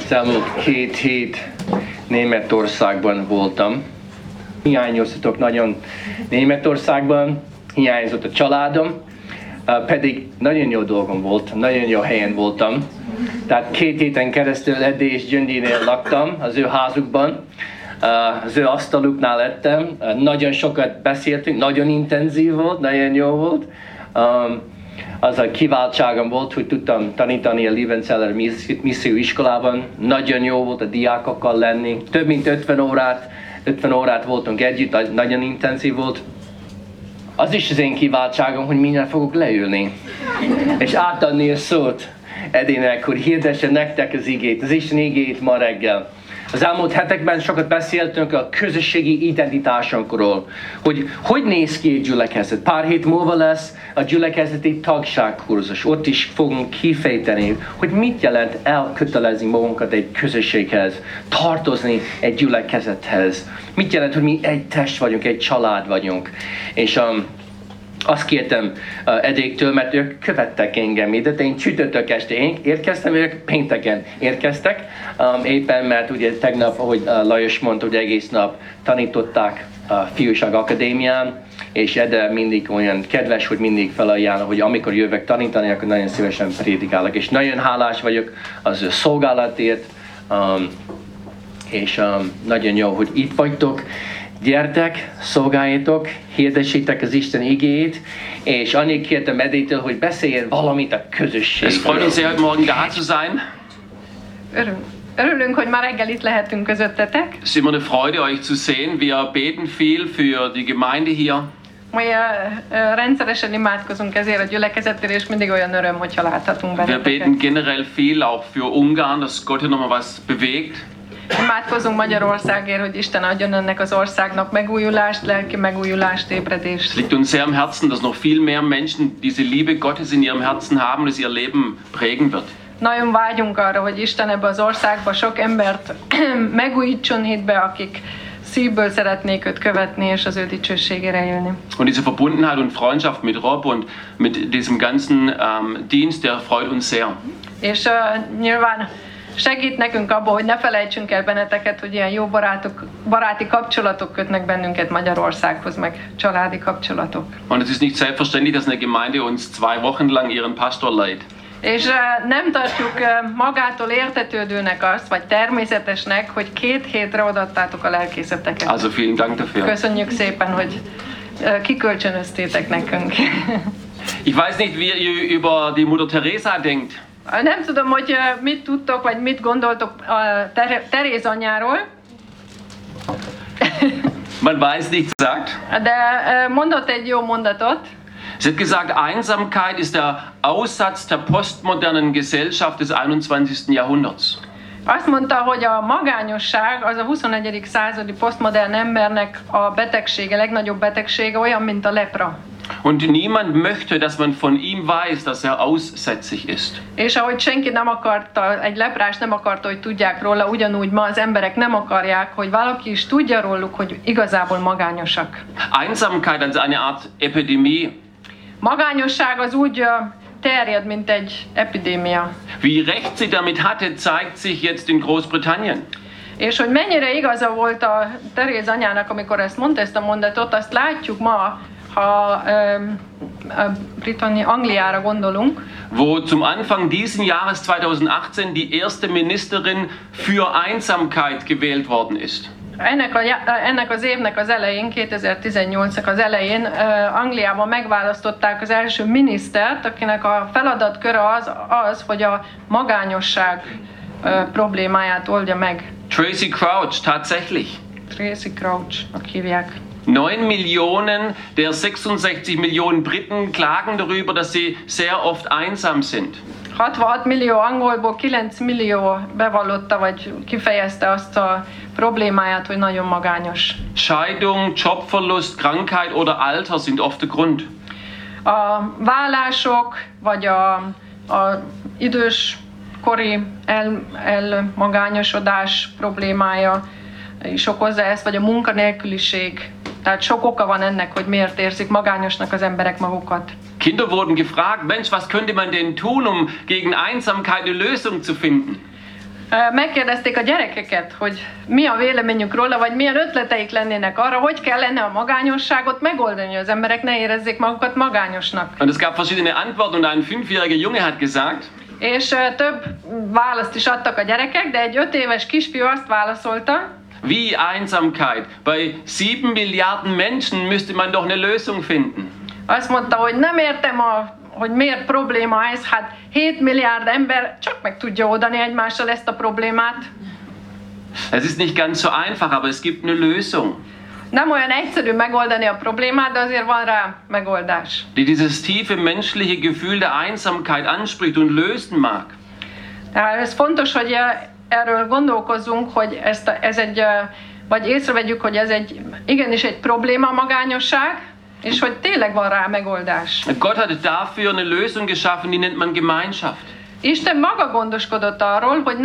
Az elmúlt 2 hét Németországban voltam. Hiányoztatok nagyon Németországban, hiányzott a családom, pedig nagyon jó dolgom volt, nagyon jó helyen voltam. Tehát 2 héten keresztül Eddie és Gyöngyénél laktam, az ő házukban, az ő asztaluknál ettem, nagyon sokat beszéltünk, nagyon intenzív volt, nagyon jó volt. Az a kiváltságom volt, hogy tudtam tanítani a Liebenzeller misszióiskolában, nagyon jó volt a diákokkal lenni, több mint 50 órát voltunk együtt, nagyon intenzív volt. Az is az én kiváltságom, hogy mindjárt fogok leülni, és átadni a szót Eddie-nek, hogy hirdesse nektek az igét, az Isten igét ma reggel. Az elmúlt hetekben sokat beszéltünk a közösségi identitásunkról, hogy néz ki egy gyülekezet. Pár hét múlva lesz a gyülekezeti tagságkurzus. Ott is fogunk kifejteni, hogy mit jelent elkötelezni magunkat egy közösséghez, tartozni egy gyülekezethez. Mit jelent, hogy mi egy test vagyunk, egy család vagyunk. És azt kértem Edéktől, mert ők követtek engem ide, de én csütörtök este érkeztem, ők pénteken érkeztek, éppen mert ugye tegnap, ahogy Lajos mondta, hogy egész nap tanították a Fiúság Akadémián, és Ede mindig olyan kedves, hogy mindig felajánl, hogy amikor jövök tanítani, akkor nagyon szívesen prédikálok, és nagyon hálás vagyok az ő szolgálatért, és nagyon jó, hogy itt vagytok. Gyertek, szolgáljatok, hirdessétek az Isten igéjét, és annyit kértem Edétől, hogy beszéljen valamit a közösségről. Es freut uns sehr, heute Morgen da zu sein. Örülünk, hogy ma reggel itt lehetünk közöttetek. Es ist immer eine Freude, euch zu sehen. Wir beten viel für die Gemeinde hier. Mi rendszeresen imádkozunk ezért a gyülekezetért, és mindig olyan öröm, hogyha láthatunk benneteket. Wir beten generell viel auch für Ungarn, dass Gott hier nochmal was bewegt. Imádkozunk Magyarországért, hogy Isten adjon ennek az országnak megújulást, lelki megújulást, ébredést. Es liegt uns sehr am Herzen, dass noch viel mehr Menschen diese Liebe Gottes in ihrem Herzen haben und es ihr Leben prägen wird. Nagyon vágyunk arra, hogy Isten ebbe az országba sok embert megújítson hitbe, akik szívből szeretnék őt követni és az ő dicsőségére élni. Und diese Verbundenheit und Freundschaft mit Rob und mit diesem ganzen Dienst, der freut uns sehr. És nyilván segít nekünk abban, hogy ne felejtsünk el benneteket, hogy ilyen jó baráti kapcsolatok kötnek bennünket Magyarországhoz, meg családi kapcsolatok. Und es ist nicht selbstverständlich, dass eine Gemeinde uns 2 Wochen lang ihren Pastor leiht. És nem tartjuk magától értetődőnek azt, vagy természetesnek, hogy 2 hétre odaadtátok a lelkészeteket. Also vielen Dank dafür. Köszönjük szépen, hogy kikölcsönöztétek nekünk. Ich weiß nicht, wie ihr über die Mutter Teresa denkt. Nem tudom, hogy mit tudtok, vagy mit gondoltok a Teréz anyjáról. Man weiß nicht, sagt. De mondott egy jó mondatot. Sie hat gesagt, Einsamkeit ist der Aussatz der postmodernen Gesellschaft des 21. Jahrhunderts. Azt mondta, hogy a magányosság az a 21. századi posztmodern embernek a betegsége, legnagyobb betegsége, olyan, mint a lepra. Und niemand möchte, dass man von ihm weiß, dass er aussätzig ist. És ahogy senki nem akarta, egy leprás nem akarta, hogy tudják róla, ugyanúgy ma az emberek nem akarják, hogy valaki is tudja róluk, hogy igazából magányosak. Einsamkeit als eine Art Epidemie. Magányosság az úgy terjed, mint egy epidémia. Wie recht sie damit hatte, zeigt sich jetzt in Großbritannien. És hogy mennyire igaza volt a Teréz anyának, amikor ezt mondta, ezt a mondatot, azt látjuk ma, ha Angliára gondolunk. Wo zum Anfang diesen Jahres 2018 die erste Ministerin für Einsamkeit gewählt worden ist. Ennek az évnek az elején, 2018-nak az elején Angliában megválasztották az első minisztert, akinek a feladatköre az, hogy a magányosság problémáját oldja meg. Tracy Crouch, tatsächlich. Tracy Crouch-nak hívják. 9 Millionen der 66 Millionen Briten klagen darüber, dass sie sehr oft einsam sind. 66 millió angolból 9 millió bevallotta, vagy kifejezte azt a problémáját, hogy nagyon magányos. Scheidung, Jobverlust, Krankheit oder Alter sind oft der Grund. A vállások, vagy a időskori elmagányosodás problémája is okozza ezt, vagy a munkanélküliség. Tehát sok oka van ennek, hogy miért érzik magányosnak az emberek magukat. Kinder wurden gefragt, Mensch, was könnte man denn tun, um gegen Einsamkeit eine Lösung zu finden? Megkérdezték a gyerekeket, hogy mi a véleményük róla, vagy milyen ötleteik lennének arra, hogy kellene a magányosságot megoldani, hogy az emberek ne érezzék magukat magányosnak. Und es gab verschiedene Antworten und ein 5-jähriger Junge hat gesagt, És több választ is adtak a gyerekek, de egy 5 éves kisfiú azt válaszolta, wie Einsamkeit. Bei 7 Milliarden Menschen müsste man doch eine Lösung finden. azt mondta, hogy nem értem, hogy miért probléma ez, hát 7 milliárd ember csak meg tudja oldani egymással ezt a problémát. Es ist nicht ganz so einfach, aber es gibt eine Lösung, Nem olyan egyszerű megoldani a problémát, de azért van rá megoldás. die dieses tiefe menschliche Gefühl der Einsamkeit anspricht und lösen mag. Tehát ez fontos, hogy erről gondolkozzunk, hogy vagy észrevegyük, hogy ez igenis egy probléma, a magányosság, és hogy tényleg van rá megoldás. Gott hat dafür eine Lösung geschaffen, die nennt man Gemeinschaft. Isten maga gondoskodott arról, hogy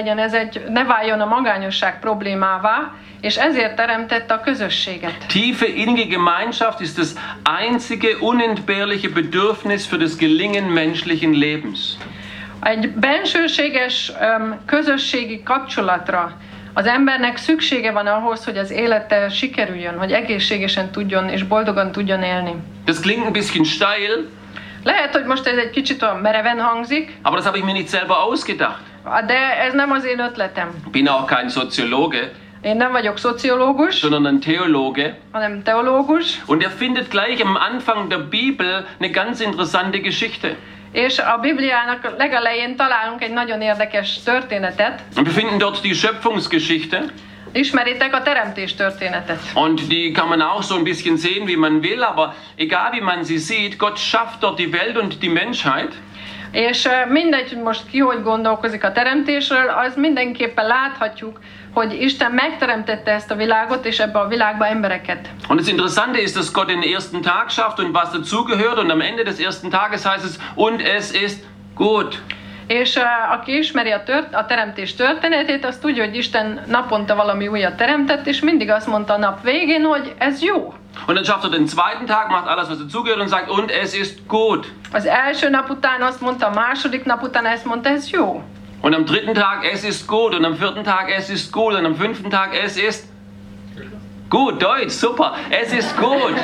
ne váljon a magányosság problémává, és ezért teremtette a közösséget. Tiefe innige Gemeinschaft ist das einzige unentbehrliche Bedürfnis für das Gelingen menschlichen Lebens. Egy bensőséges közösségi kapcsolatra az embernek szüksége van ahhoz, hogy az élete sikerüljön, hogy egészségesen tudjon és boldogan tudjon élni. Das klingt ein bisschen steil, Lehet, hogy most ez egy kicsit olyan mereven hangzik, aber das habe ich mir nicht selber ausgedacht. de ez nem az én ötletem. Bin auch kein Soziologe, Én nem vagyok szociológus, sondern ein Theologe. hanem teológus, Und er findet gleich am Anfang der Bibel eine ganz interessante Geschichte. és a Bibliának legelején találunk egy nagyon érdekes történetet. Und wir finden dort die Schöpfungsgeschichte. Ismeritek a teremtés történetet. Und die kann man auch so ein bisschen sehen, wie man will, aber egal wie man sie sieht, Gott schafft dort die Welt und die Menschheit. És mindegy, hogy most ki hogy gondolkozik a teremtésről, az mindenképpen láthatjuk, hogy Isten megteremtette ezt a világot, és ebbe a világba embereket. Und das Interessante ist, dass Gott den ersten Tag schafft und was dazugehört. Und am Ende des ersten Tages heißt es, und es ist gut. És aki ismeri a teremtés történetét, az tudja, hogy Isten naponta valami újat teremtett, és mindig azt mondta a nap végén, hogy ez jó. Und dann schafft er den zweiten Tag, macht alles, was dazugehört und sagt, und es ist gut. Az első nap után azt mondta, a második nap után ezt mondta, ez jó. Und am dritten Tag, es ist gut. Und am vierten Tag, es ist gut. Und am fünften Tag, es ist gut. Deutsch, super. Es ist gut.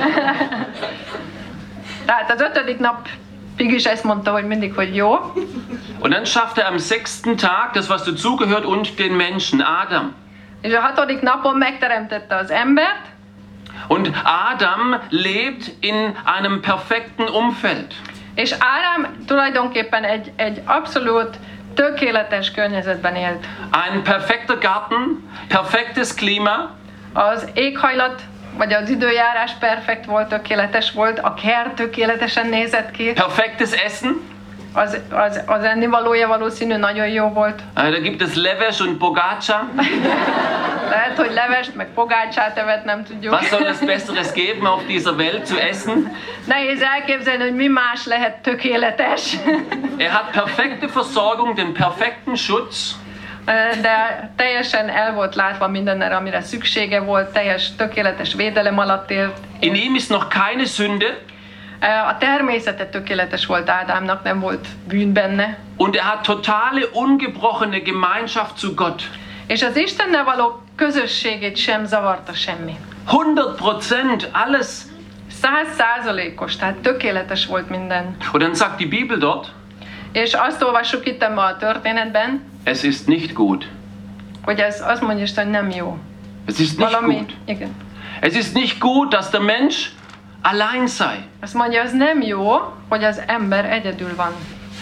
Tehát az 5. napig is ezt mondta, hogy mindig, hogy jó. Und dann schafft er am 6. Tag das, was dazugehört, und den Menschen, Adam. És a 6. napon megteremtette az embert, Und Adam lebt in einem perfekten Umfeld. és Ádám tulajdonképpen egy abszolút tökéletes környezetben élt. Ein perfekter Garten, perfektes Klima, Az éghajlat, vagy az időjárás perfekt volt, tökéletes volt, a kert tökéletesen nézett ki, perfektes Essen. az ennivalója valószínű nagyon jó volt. Da gibt es Levesh und Pogača. Lehet, hogy levest, meg pogácsát evett, nem tudjuk. Was soll es Besseres geben auf dieser Welt zu essen? Nehéz elképzelni, hogy mi más lehet tökéletes. Er hat perfekte Versorgung, den perfekten Schutz. De teljesen el volt látva mindenre, amire szüksége volt, tökéletes védelem alatt élt. In ihm ist noch keine Sünde. A természete tökéletes volt Ádámnak, nem volt bűn benne. Und er hat totale, ungebrochene Gemeinschaft zu Gott. És az Istennel való közösségét sem zavarta semmi. 100%, alles. 100%-os, tehát tökéletes volt minden. Und dann sagt die Bibel dort, És azt olvassuk itt ebben a történetben, es ist nicht gut. hogy azt mondja Isten, hogy nem jó. Es ist nicht gut. Igen. Es ist nicht gut, dass der Mensch allein sei. Azt mondja, az nem jó, hogy az ember egyedül van.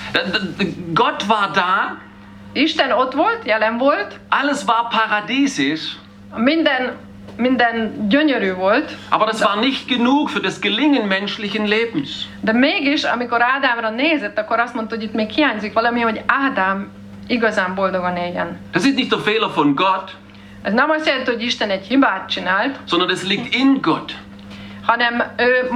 Gott war da. Isten ott volt, jelen volt. Alles war paradiesisch. Minden gyönyörű volt. Aber das war nicht genug für das Gelingen menschlichen Lebens. De mégis, amikor Ádámra nézett, akkor azt mondta, hogy itt még hiányzik valami, hogy Ádám igazán boldogan éljen. Das ist nicht der Fehler von Gott. Ez nem azt jelenti, hogy Isten egy hibát csinált, sondern es liegt in Gott. hanem ő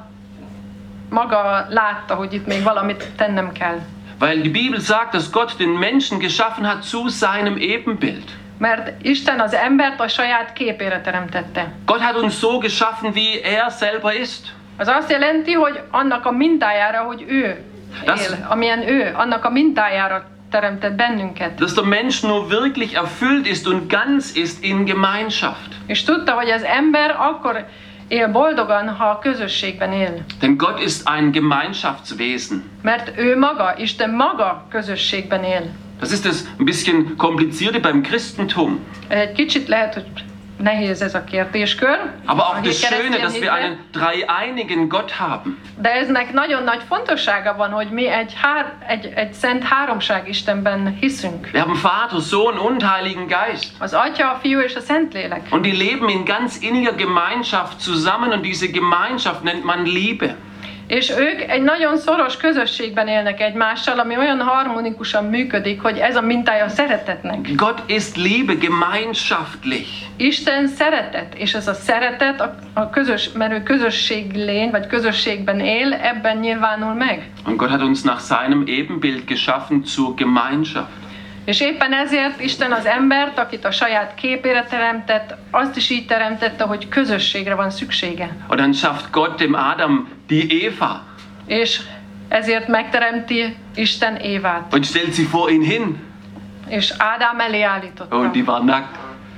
maga látta, hogy itt még valamit tennem kell. Weil die Bibel sagt, dass Gott den Menschen geschaffen hat zu seinem Ebenbild. Mert Isten az embert a saját képére teremtette. Gott hat uns so geschaffen, wie er selber ist. Az azt jelenti, hogy annak a mintájára, hogy ő él, amilyen ő, annak a mintájára teremtett bennünket. Dass der Mensch nur wirklich erfüllt ist und ganz ist in Gemeinschaft. És tudta, hogy az ember akkor él boldogan, ha a közösségben él. Denn Gott ist ein Gemeinschaftswesen. Mert ő maga, Isten maga közösségben él. Das ist das ein bisschen komplizierte beim Christentum. Egy kicsit lehet, hogy nehéz ez a kérdéskör. Aber a auch das Schöne, dass wir hitben. einen dreieinigen Gott haben. De eznek nagyon nagy fontossága van, hogy mi egy szent háromság Istenben hiszünk. Wir haben Vater, Sohn und Heiligen Geist. Az Atya, a Fiú és a Szentlélek. Und die leben in ganz inniger Gemeinschaft zusammen und diese Gemeinschaft nennt man Liebe. És ők egy nagyon szoros közösségben élnek egymással, ami olyan harmonikusan működik, hogy ez a mintája a szeretetnek. Gott ist Liebe, gemeinschaftlich. Isten szeretet, és ez a szeretet, mert ő közösséglény, vagy közösségben él, ebben nyilvánul meg. Und Gott hat uns nach seinem Ebenbild geschaffen zur Gemeinschaft. És éppen ezért Isten az embert, akit a saját képére teremtett, azt is így teremtette, hogy közösségre van szüksége. Und dann schafft Gott dem Adam die Eva És ezért megteremti Isten Évát. und stellt sie vor ihn hin. És Ádám elé állította. Und die war nackt.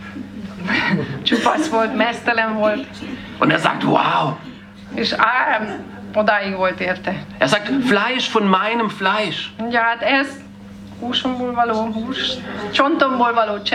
Csupasz volt, meztelen volt. Und er sagt, wow. És odáig volt érte. Er sagt, Fleisch von meinem Fleisch. Mondja, hát ez húsomból való hús, csontomból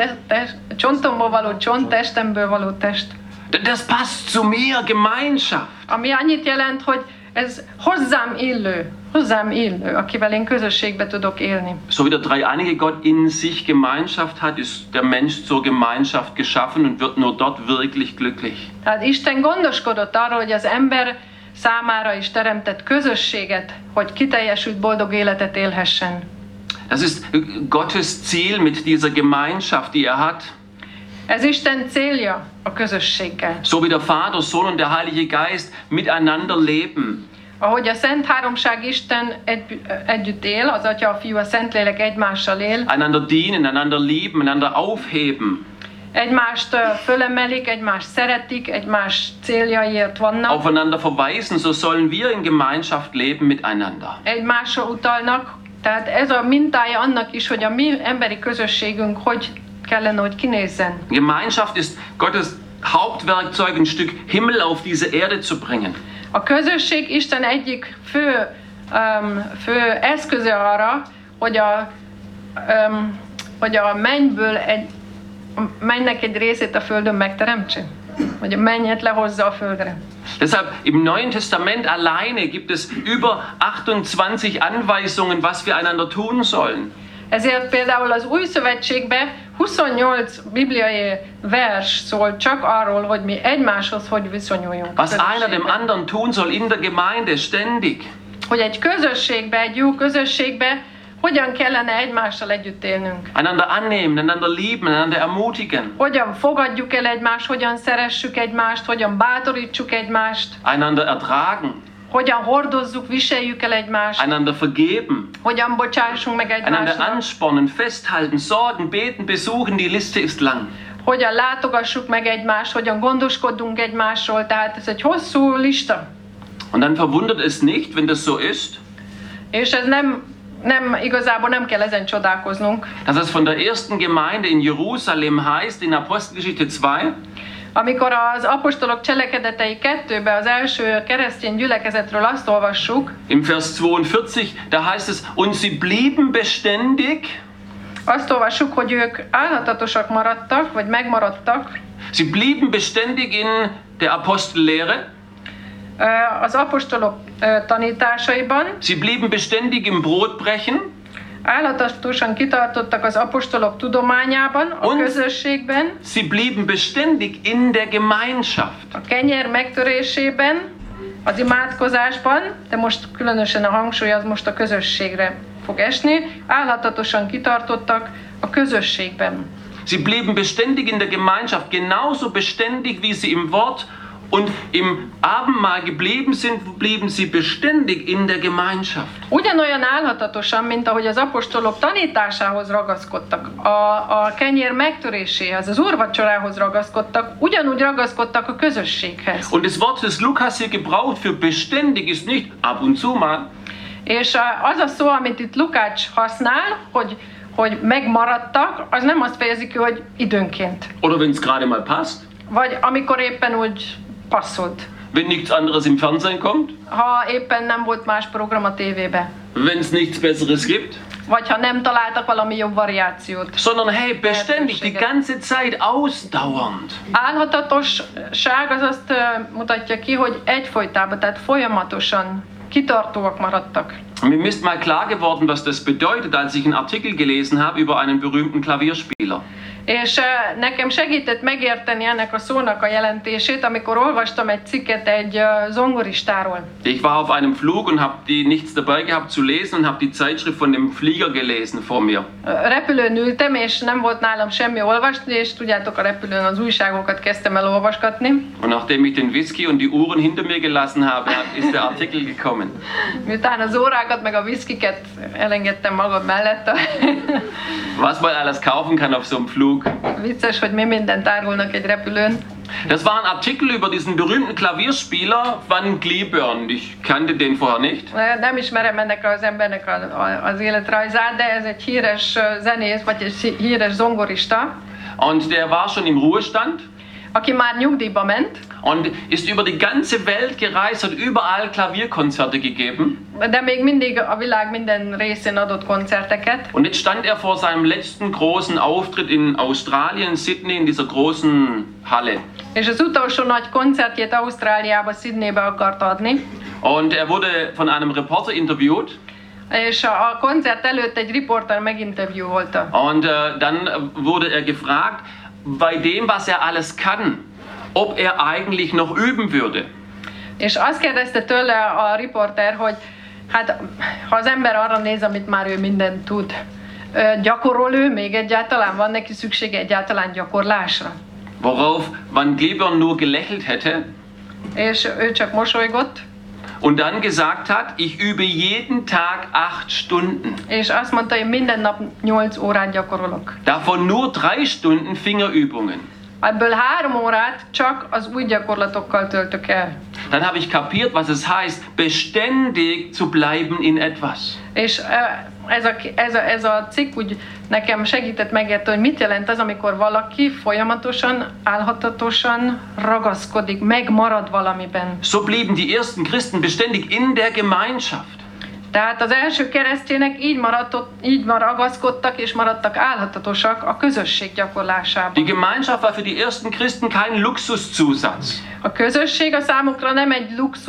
való csont, testemből való test. Das passt zu mir, Gemeinschaft. Ami annyit jelent, hogy ez hozzám illő, akivel én közösségbe tudok élni. So wie der dreieinige Gott in sich Gemeinschaft hat, ist der Mensch zur Gemeinschaft geschaffen und wird nur dort wirklich glücklich. Tehát Isten gondoskodott arról, hogy az ember számára is teremtett közösséget, hogy kiteljesült boldog életet élhessen. Das ist Gottes Ziel mit dieser Gemeinschaft, die er hat. Ez Isten célja a közösséggel. So wie der Vater, Sohn und der Heilige Geist miteinander leben. Ahogy a Szent Háromság Isten együtt él, az Atya, a Fiú, a Szentlélek egymással él. Einander dienen, einander lieben, einander aufheben. Egymást fölemelik, egymást szeretik, egymás céljaiért vannak. Aufeinander verweisen, so sollen wir in Gemeinschaft leben miteinander. Egymásra utalnak. Tehát ez a mintája annak is, hogy a mi emberi közösségünk hogy kellene, hogy kinézzen. Gemeinschaft ist Gottes Hauptwerkzeug, ein Stück Himmel auf diese Erde zu bringen. A közösség Isten egyik fő eszköze arra, hogy a mennynek egy részét a földön megteremtse. Hogy a mennyet lehozza a földre. Deshalb im Neuen Testament alleine gibt es über 28 Anweisungen, was wir einander tun sollen. Ezért például az Új Szövetségben 28 bibliai vers szól csak arról, hogy mi egymáshoz hogy viszonyuljunk. Was einer dem anderen tun soll in der Gemeinde ständig. Hogy egy közösségbe, egy jó közösségbe hogyan kellene egymással együtt élnünk. Einander annehmen, einander lieben, einander ermutigen. Hogyan fogadjuk el egymást, hogyan szeressük egymást, hogyan bátorítsuk egymást. Einander ertragen. Hogyan hordozzuk, viseljük el egymást. Einander vergeben. Hogyan bocsássunk meg Einander egymásnak. anspornen, festhalten, sorgen, beten, besuchen, die Liste ist lang. Hogyan látogassuk meg egymást, hogyan gondoskodunk egymásról. Tehát ez egy hosszú lista. Und dann verwundert es nicht, wenn das so ist, És ez igazából nem kell ezen csodálkoznunk. dass es von der ersten Gemeinde in Jerusalem heißt, in Apostelgeschichte 2, Amikor az apostolok cselekedetei 2-ben az első keresztény gyülekezetről azt olvassuk, im Vers 42, da heißt es, und sie blieben beständig, azt olvassuk, hogy ők állhatatosak maradtak, vagy megmaradtak, sie blieben beständig in der Apostellehre, az apostolok tanításaiban, sie blieben beständig im Brotbrechen, állhatatosan kitartottak az apostolok tudományában, a közösségben, sie blieben beständig in der Gemeinschaft. a kenyér megtörésében, az imádkozásban, de most különösen a hangsúly az most a közösségre fog esni, állhatatosan kitartottak a közösségben. Sie blieben beständig in der Gemeinschaft, genauso beständig wie sie im Wort und im Abendmahl geblieben sind, blieben sie beständig in der Gemeinschaft. Ugyanolyan állhatatosan, mint ahogy az apostolok tanításához ragaszkodtak, a kenyér megtöréséhez, az úrvacsorához ragaszkodtak, ugyanúgy ragaszkodtak a közösséghez. Und das Wort, das Lukas hier gebraucht für beständig, ist nicht ab und zu mal. És az a szó, amit itt Lukács használ, hogy megmaradtak, az nem azt fejezi ki, hogy időnként. Oder wenn es gerade mal passt. Vagy amikor éppen úgy passzolt. Wenn nichts anderes im Fernsehen kommt. Ha éppen nem volt más program a tévébe. Wenn es nichts Besseres gibt. Vagy ha nem találtak valami jobb variációt. Sondern hey, beständig, die ganze Zeit ausdauernd. Álhatatosság az azt mutatja ki, hogy egyfolytában, tehát folyamatosan kitartóak maradtak. Mir ist mal klar geworden, was das bedeutet, als ich einen Artikel gelesen habe über einen berühmten Klavierspieler. És nekem segített megérteni ennek a szónak a jelentését, amikor olvastam egy cikket egy zongoristáról. Ich war auf einem Flug und habe nichts dabei gehabt zu lesen und habe die Zeitschrift von dem Flieger gelesen vor mir. Repülőn ültem, és nem volt nálam semmi olvasni, és tudjátok, a repülőn az újságokat kezdtem el olvasgatni. Und nachdem ich den Whisky und die Uhren hinter mir gelassen habe, ist der Artikel gekommen. Miután az órákat meg a viszkiket elengedtem magam mellett. Was man alles kaufen kann auf so einem Flug. Vicces, hogy mi mindent árulnak egy repülőn. Das war ein Artikel über diesen berühmten Klavierspieler Van Cliburn. Ich kannte den vorher nicht. Nem ismerem ennek az embernek az életrajzát, de ez egy híres zenész, vagy egy híres zongorista. Und der war schon im Ruhestand. Aki már nyugdíjba ment. Und ist über die ganze Welt gereist, hat überall Klavierkonzerte gegeben. De még mindig a világ minden részén adott koncerteket. Und jetzt stand er vor seinem letzten großen Auftritt in Australien, Sydney, in dieser großen Halle. És az utolsó nagy koncertjét Ausztráliába, Sydneybe akarta adni. Und er wurde von einem Reporter interviewt. És a koncert előtt egy riporter meginterviewolta. Und dann wurde er gefragt, bei dem, was er alles kann, ob er eigentlich noch üben würde. És azt kérdezte tőle a riporter, hogy hát ha az ember arra néz, amit már ő mindent tud, gyakorol ő még egyáltalán? Van neki szüksége egyáltalán gyakorlásra? Worauf Van Cliburn nur gelächelt hätte. És ő csak mosolygott. Und dann gesagt hat, ich übe jeden Tag 8 Stunden. És azt mondta, hogy minden nap 8 órát gyakorolok. Davon nur 3 Stunden Fingerübungen. Ebből 3 órát csak az új gyakorlatokkal töltök el. Dann habe ich kapiert, was es heißt, beständig zu bleiben in etwas. És ez a cikk úgy nekem segített megérteni, hogy mit jelent az, amikor valaki folyamatosan, álhatatosan ragaszkodik, megmarad valamiben. So blieben die ersten Christen beständig in der Gemeinschaft. Tehát az első keresztjének így ragaszkodtak és maradtak álhatatosak a közösség gyakorlásában. Die Gemeinschaft war für die ersten Christen kein Luxuszusatz. A közösség a számukra nem egy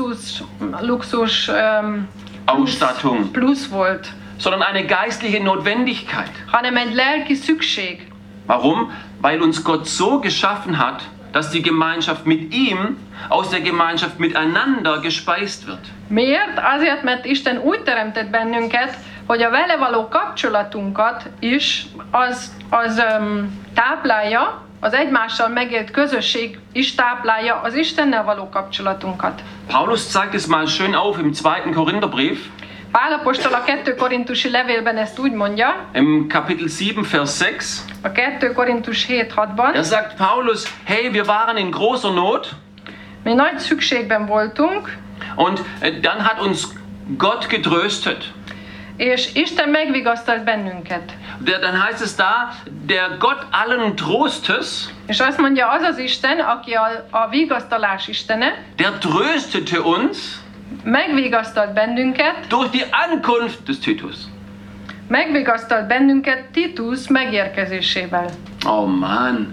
luxus Ausstattung, plusz volt, sondern eine geistliche Notwendigkeit. hanem egy lelki szükség. Warum? Weil uns Gott so geschaffen hat, dass die Gemeinschaft mit ihm aus der Gemeinschaft miteinander gespeist wird. Miért? Azért, mert Isten úgy teremtett bennünket, hogy a vele való kapcsolatunkat is az táplálja, az egymással megélt közösség is táplálja az Istennel való kapcsolatunkat. Paulus zeigt es mal schön auf im 2. Korintherbrief. Pál apostol a 2 korintusi levélben ezt úgy mondja, Im Kapitel 7, Vers 6. a 2 Korintus 7:6-ban. Da sagt Paulus, hey, wir waren in großer Not. Mi nagy szükségben voltunk, Und dann hat uns Gott getröstet. és Isten megvigasztalt bennünket. Dann heißt es da, der Gott allen Trostes, És azt mondja, az az Isten, aki a vigasztalás istene, der tröstete uns megvigasztalt bennünket, durch die Ankunft des Titus. megvigasztalt bennünket Titus megérkezésével. Oh Mann,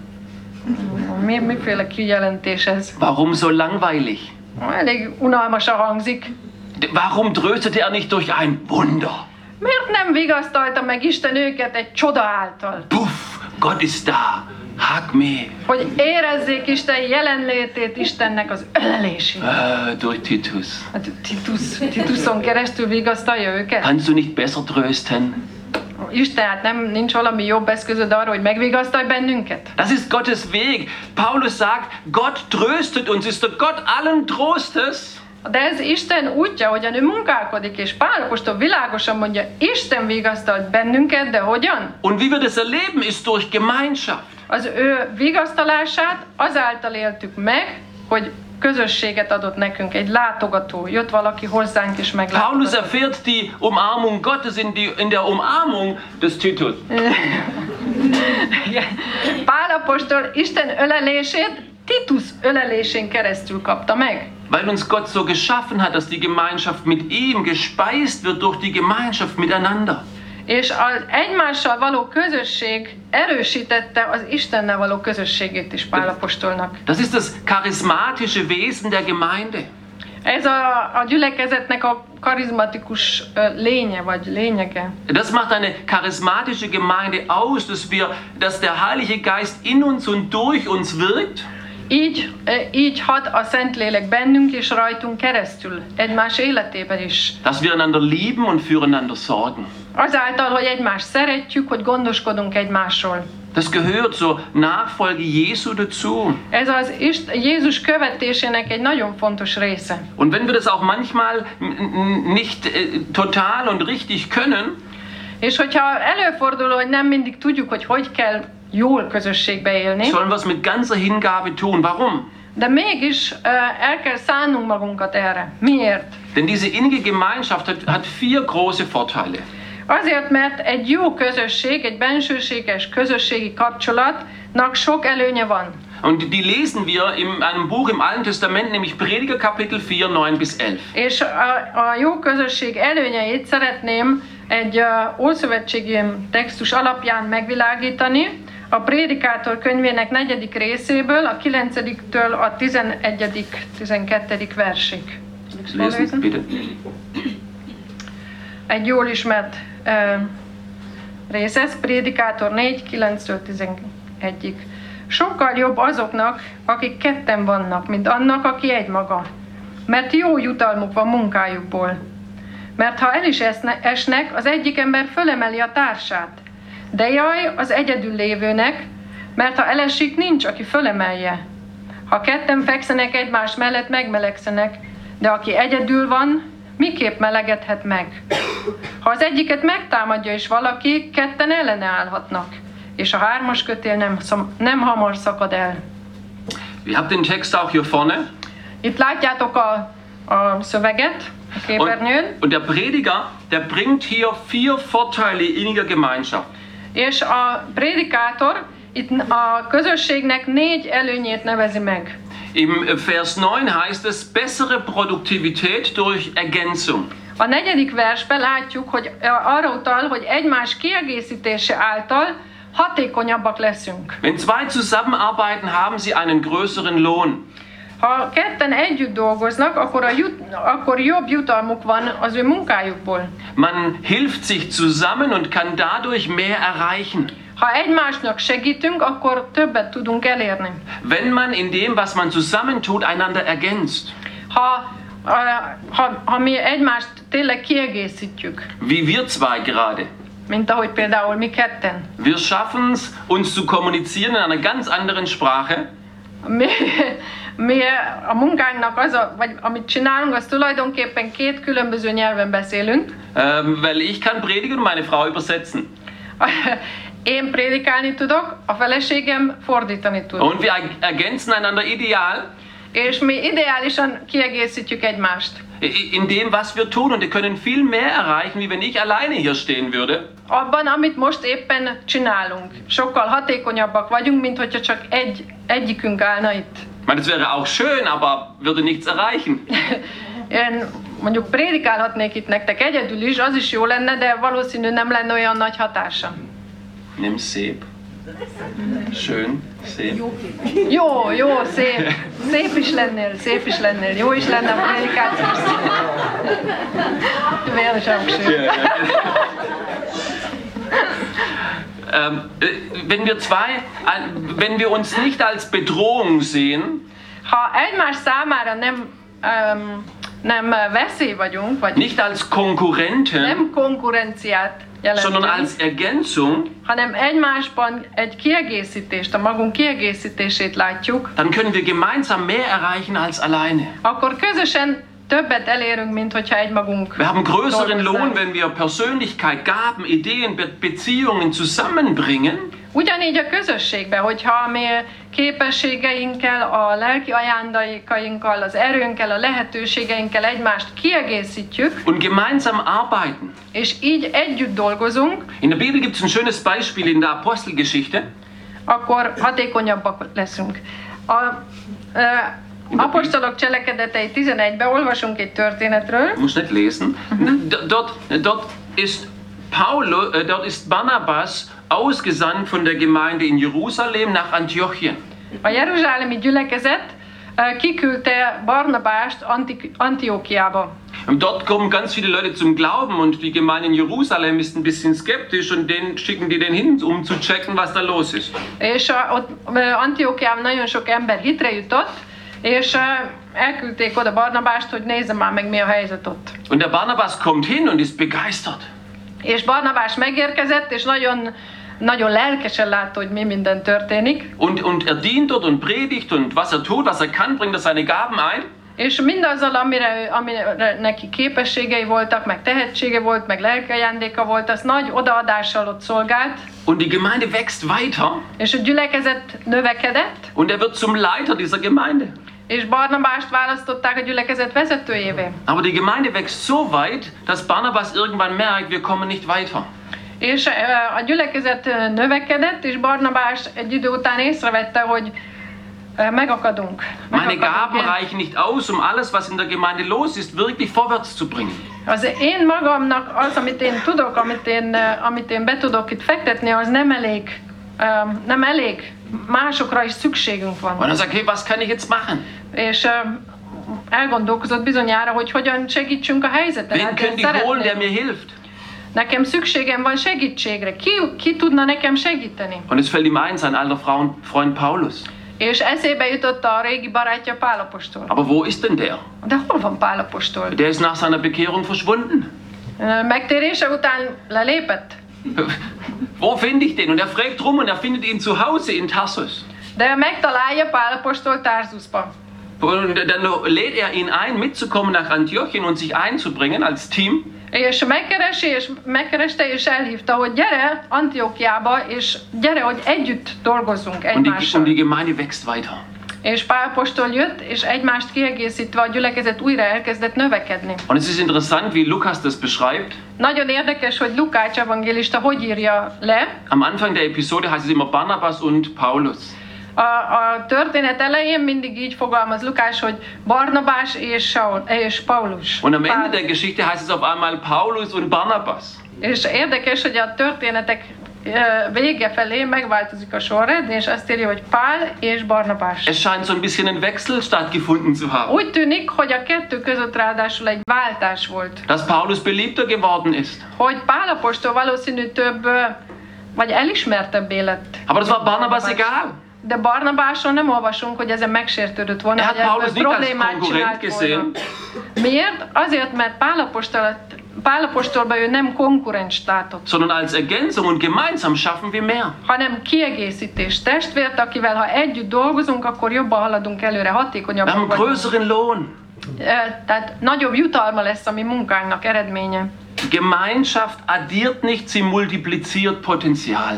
Miféle kijelentés ez? warum so langweilig? Elég unalmasan hangzik. Warum tröstete er nicht durch ein Wunder? Miért nem vigasztalta meg Isten őket egy csoda által? Puff, Gott ist da. Hak me. Hogy érezzék Isten jelenlétét, Istennek az ölelését. Durch Titus. Hát Tituson keresztül vigasztalja őket? Kannst du nicht besser trösten? Isten, hát nincs valami jobb eszközöd arra, hogy megvigasztalj bennünket? Das ist Gottes Weg. Paulus sagt, Gott tröstet uns, ist der Gott allen Trostes. De ez Isten útja, hogyan ő munkálkodik, és Pál apostol világosan mondja, Isten vigasztalt bennünket, de hogyan? Und wie wir das erleben, ist durch Gemeinschaft. Az ő vigasztalását azáltal éltük meg, hogy közösséget adott nekünk, egy látogató. Jött valaki hozzánk és Paulus meglátogatott. erfährt die Umarmung Gottes in der Umarmung des Titus. Pál apostol Isten ölelését Titus ölelésén keresztül kapta meg. Weil uns Gott so geschaffen hat, dass die Gemeinschaft mit ihm gespeist wird durch die Gemeinschaft miteinander. És az egymással való közösség erősítette az Istennel való közösségét is Pál apostolnak. Das ist das charismatische Wesen der Gemeinde. Ez a gyülekezetnek a karizmatikus lénye, vagy lényege. Das macht eine charismatische Gemeinde aus, dass der Heilige Geist in uns und durch uns wirkt. Így hat a Szentlélek bennünk és rajtunk keresztül, egymás életében is. Dass wir einander lieben und füreinander sorgen. Azáltal, hogy egymást szeretjük, hogy gondoskodunk egymásról. Das gehört zur Nachfolge Jesu dazu. Ez az Jézus követésének egy nagyon fontos része. Und wenn wir das auch manchmal nicht total und richtig können, És hogyha előfordul, hogy nem mindig tudjuk, hogy kell jól közösségbe élni, sollen wir es mit ganzer Hingabe tun. Warum? de mégis el kell szánnunk magunkat erre. Miért? Denn diese innige Gemeinschaft hat 4 große Vorteile. Azért, mert egy jó közösség, egy bensőséges közösségi kapcsolatnak sok előnye van. Und die lesen wir in einem Buch im Alten Testament, nämlich Prediger Kapitel 4, 9 bis 11. És a jó közösség előnyeit szeretném egy ószövetségi textus alapján megvilágítani, a Prédikátor könyvének 4. részéből, a 9-től a 11.-12. versig. Lesen, bitte. Egy jól ismert rész ez, Prédikátor 4, 9-től 11-ig. Sokkal jobb azoknak, akik ketten vannak, mint annak, aki egymaga. Mert jó jutalmuk van munkájukból. Mert ha el is esnek, az egyik ember fölemeli a társát. De jaj az egyedül lévőnek, mert ha elesik, nincs, aki fölemelje. Ha ketten fekszenek egymás mellett, megmelegszenek, de aki egyedül van, miképp melegedhet meg? Ha az egyiket megtámadja is valaki, ketten ellene állhatnak, és a 3-as kötél nem hamar szakad el. Ihr habt den Text auch hier vorne. Itt látjátok a szöveget a képernyőn. Und der Prediger, der bringt hier 4 Vorteile inniger Gemeinschaft. És a prédikátor itt a közösségnek 4 előnyét nevezi meg. Im Vers 9 heißt es, bessere Produktivität durch Ergänzung. A 4. versben látjuk, hogy arra utal, hogy egymás kiegészítése által hatékonyabbak leszünk. Wenn 2 zusammenarbeiten, haben sie einen größeren Lohn. Ha ketten együtt dolgoznak, akkor jobb jutalmuk van az ő munkájukból. Man hilft sich zusammen und kann dadurch mehr erreichen. Ha egymásnak segítünk, akkor többet tudunk elérni. Wenn man in dem, was man zusammentut, einander ergänzt. Ha mi egymást tényleg kiegészítjük. Wie wir 2 gerade. Mint ahogy például mi ketten. Wir schaffen es, uns zu kommunizieren in einer ganz anderen Sprache. Mi a munkánknak vagy amit csinálunk, az tulajdonképpen 2 különböző nyelven beszélünk. Weil ich kann predigen und meine Frau übersetzen. Én prédikálni tudok, a feleségem fordítani tud. Und wir ergänzen einander ideal. És mi ideálisan kiegészítjük egymást. In dem, was wir tun, und wir können viel mehr erreichen, wie wenn ich alleine hier stehen würde. Abban, amit most éppen csinálunk. Sokkal hatékonyabbak vagyunk, mint hogyha csak egyikünk állna itt. Ich meine, das wäre auch schön, aber würde nichts erreichen. Én mondjuk prédikálhatnék itt nektek egyedül is, az is jó lenne, de valószínű nem lenne olyan nagy hatása. Nimm szép. Schön, szép. Jó, szép. Szép is lennél. Jó is lenne a prédikáció. Wäre is auch schön. Wenn wir uns nicht als Bedrohung sehen, ha egymás számára nem veszély vagyunk, vagy nicht als Konkurrenten, nem konkurenciát sondern jelentünk, als Ergänzung, hanem egymásban egy kiegészítést, a magunk kiegészítését látjuk, dann können wir gemeinsam mehr erreichen als alleine. akkor közösen többet elérünk, mint hogyha egymagunk Wir haben größeren dolgoznánk. Lohn, wenn wir Persönlichkeit, Gaben, Ideen, Beziehungen zusammenbringen. Ugyanígy a közösségben, hogyha mi képességeinkkel, a lelki ajándékainkkal, az erőnkkel, a lehetőségeinkkel egymást kiegészítjük, Und gemeinsam arbeiten. és így együtt dolgozunk, In der Bibel gibt es ein schönes Beispiel in der Apostelgeschichte. akkor hatékonyabbak leszünk. Apostolok cselekedetei 11-ben olvasunk egy történetről. Ich muss nicht lesen. Dort ist Barnabas ausgesandt von der Gemeinde in Jerusalem nach Antiochien. A jeruzsálemi gyülekezet kiküldte Barnabást Antiókiába. Und dort kommen ganz viele Leute zum Glauben und die Gemeinde in Jerusalem ist ein bisschen skeptisch und den schicken die den hin, um zu checken, was da los ist. És ott Antiókiában nagyon sok ember hitre jutott, és elküldték oda Barnabást, hogy nézze már meg, mi a helyzet ott. Und der Barnabas kommt hin und ist begeistert. És Barnabás megérkezett, és nagyon lelkesen látta, hogy mi minden történik. Und er dient dort und predigt und was er tut, was er kann, bringt er seine Gaben ein. És mindazzal, amire neki képességei voltak, meg tehetsége volt, meg lelki ajándéka volt, az nagy odaadással ott szolgált. Und die Gemeinde wächst weiter És a gyülekezet növekedett, und er wird zum Leiter dieser Gemeinde. és Barnabást választották a gyülekezet vezetőjévé. Aber die Gemeinde wächst so weit, dass Barnabas irgendwann merkt, wir kommen nicht weiter. És a gyülekezet növekedett, és Barnabás egy idő után észrevette, hogy megakadunk. Meine Gaben reichen nicht aus, um alles, was in der Gemeinde los ist, wirklich vorwärts zu bringen. Az én magamnak az, amit én tudok, amit én be tudok itt fektetni, az nem elég. Másokra is szükségünk van. Und er sagt, hey, was kann ich jetzt machen? És elgondolkozott bizonyára, hogy hogyan segítsünk a helyzeten. Wen Hát könnte én ich holen, der szeretném. mir hilft? Nekem szükségem van segítségre. Ki tudna nekem segíteni? Und es fällt ihm ein, sein alter Freund Paulus. És eszébe jutott a régi barátja Pál apostol. Aber wo ist denn der? De hol van Pál apostol? Der ist nach seiner Bekehrung verschwunden. Megtérése után lelépett. Wo finde ich den? Und er fragt rum und er findet ihn zu Hause in Tarsus. De megtalálja Pál apostol Tarsusba. Und dann lädt er ihn ein, mitzukommen nach Antiochien und sich einzubringen als Team. És megkereste és elhívta, hogy gyere Antiókiába, és gyere, hogy együtt dolgozzunk Und egymással. die Gemeinde wächst weiter. És Pál apostol jött, és egymást kiegészítve a gyülekezet újra elkezdett növekedni. Und es ist interessant, wie Lukas das beschreibt. Nagyon érdekes, hogy Lukács evangélista hogy írja le. Am Anfang der Episode heißt es immer Barnabas und Paulus. A történet elején mindig így fogalmaz Lukás, hogy Barnabás és Paulus. Und am Ende der Geschichte heißt es auf einmal Paulus und Barnabas. És érdekes, hogy a történetek vége felé megváltozik a sorrend, és azt írja, hogy Pál és Barnabás. Es scheint so ein bisschen ein Wechsel stattgefunden zu haben. Úgy tűnik, hogy a kettő között ráadásul egy váltás volt. Dass Paulus beliebter geworden ist. Hogy Pál apostol valószínű több, vagy elismertebbé lett. Aber das war Barnabas egal. De Barnabásról nem olvasunk, hogy ezen megsértődött volna, Hát hogy Paulus ebből nicht als problémát Konkurrent csinált volna. gesehen. Miért? Azért, mert Pál apostolban ő nem konkurens látott, Sondern als Ergänzung und gemeinsam schaffen wir mehr. hanem kiegészítés, testvért, akivel ha együtt dolgozunk, akkor jobban haladunk előre, Wir haben hatékonyabbak einen vagyunk. größeren Lohn. Tehát nagyobb jutalma lesz a mi munkánknak eredménye. Gemeinschaft addiert nicht, sie multipliziert Potenzial.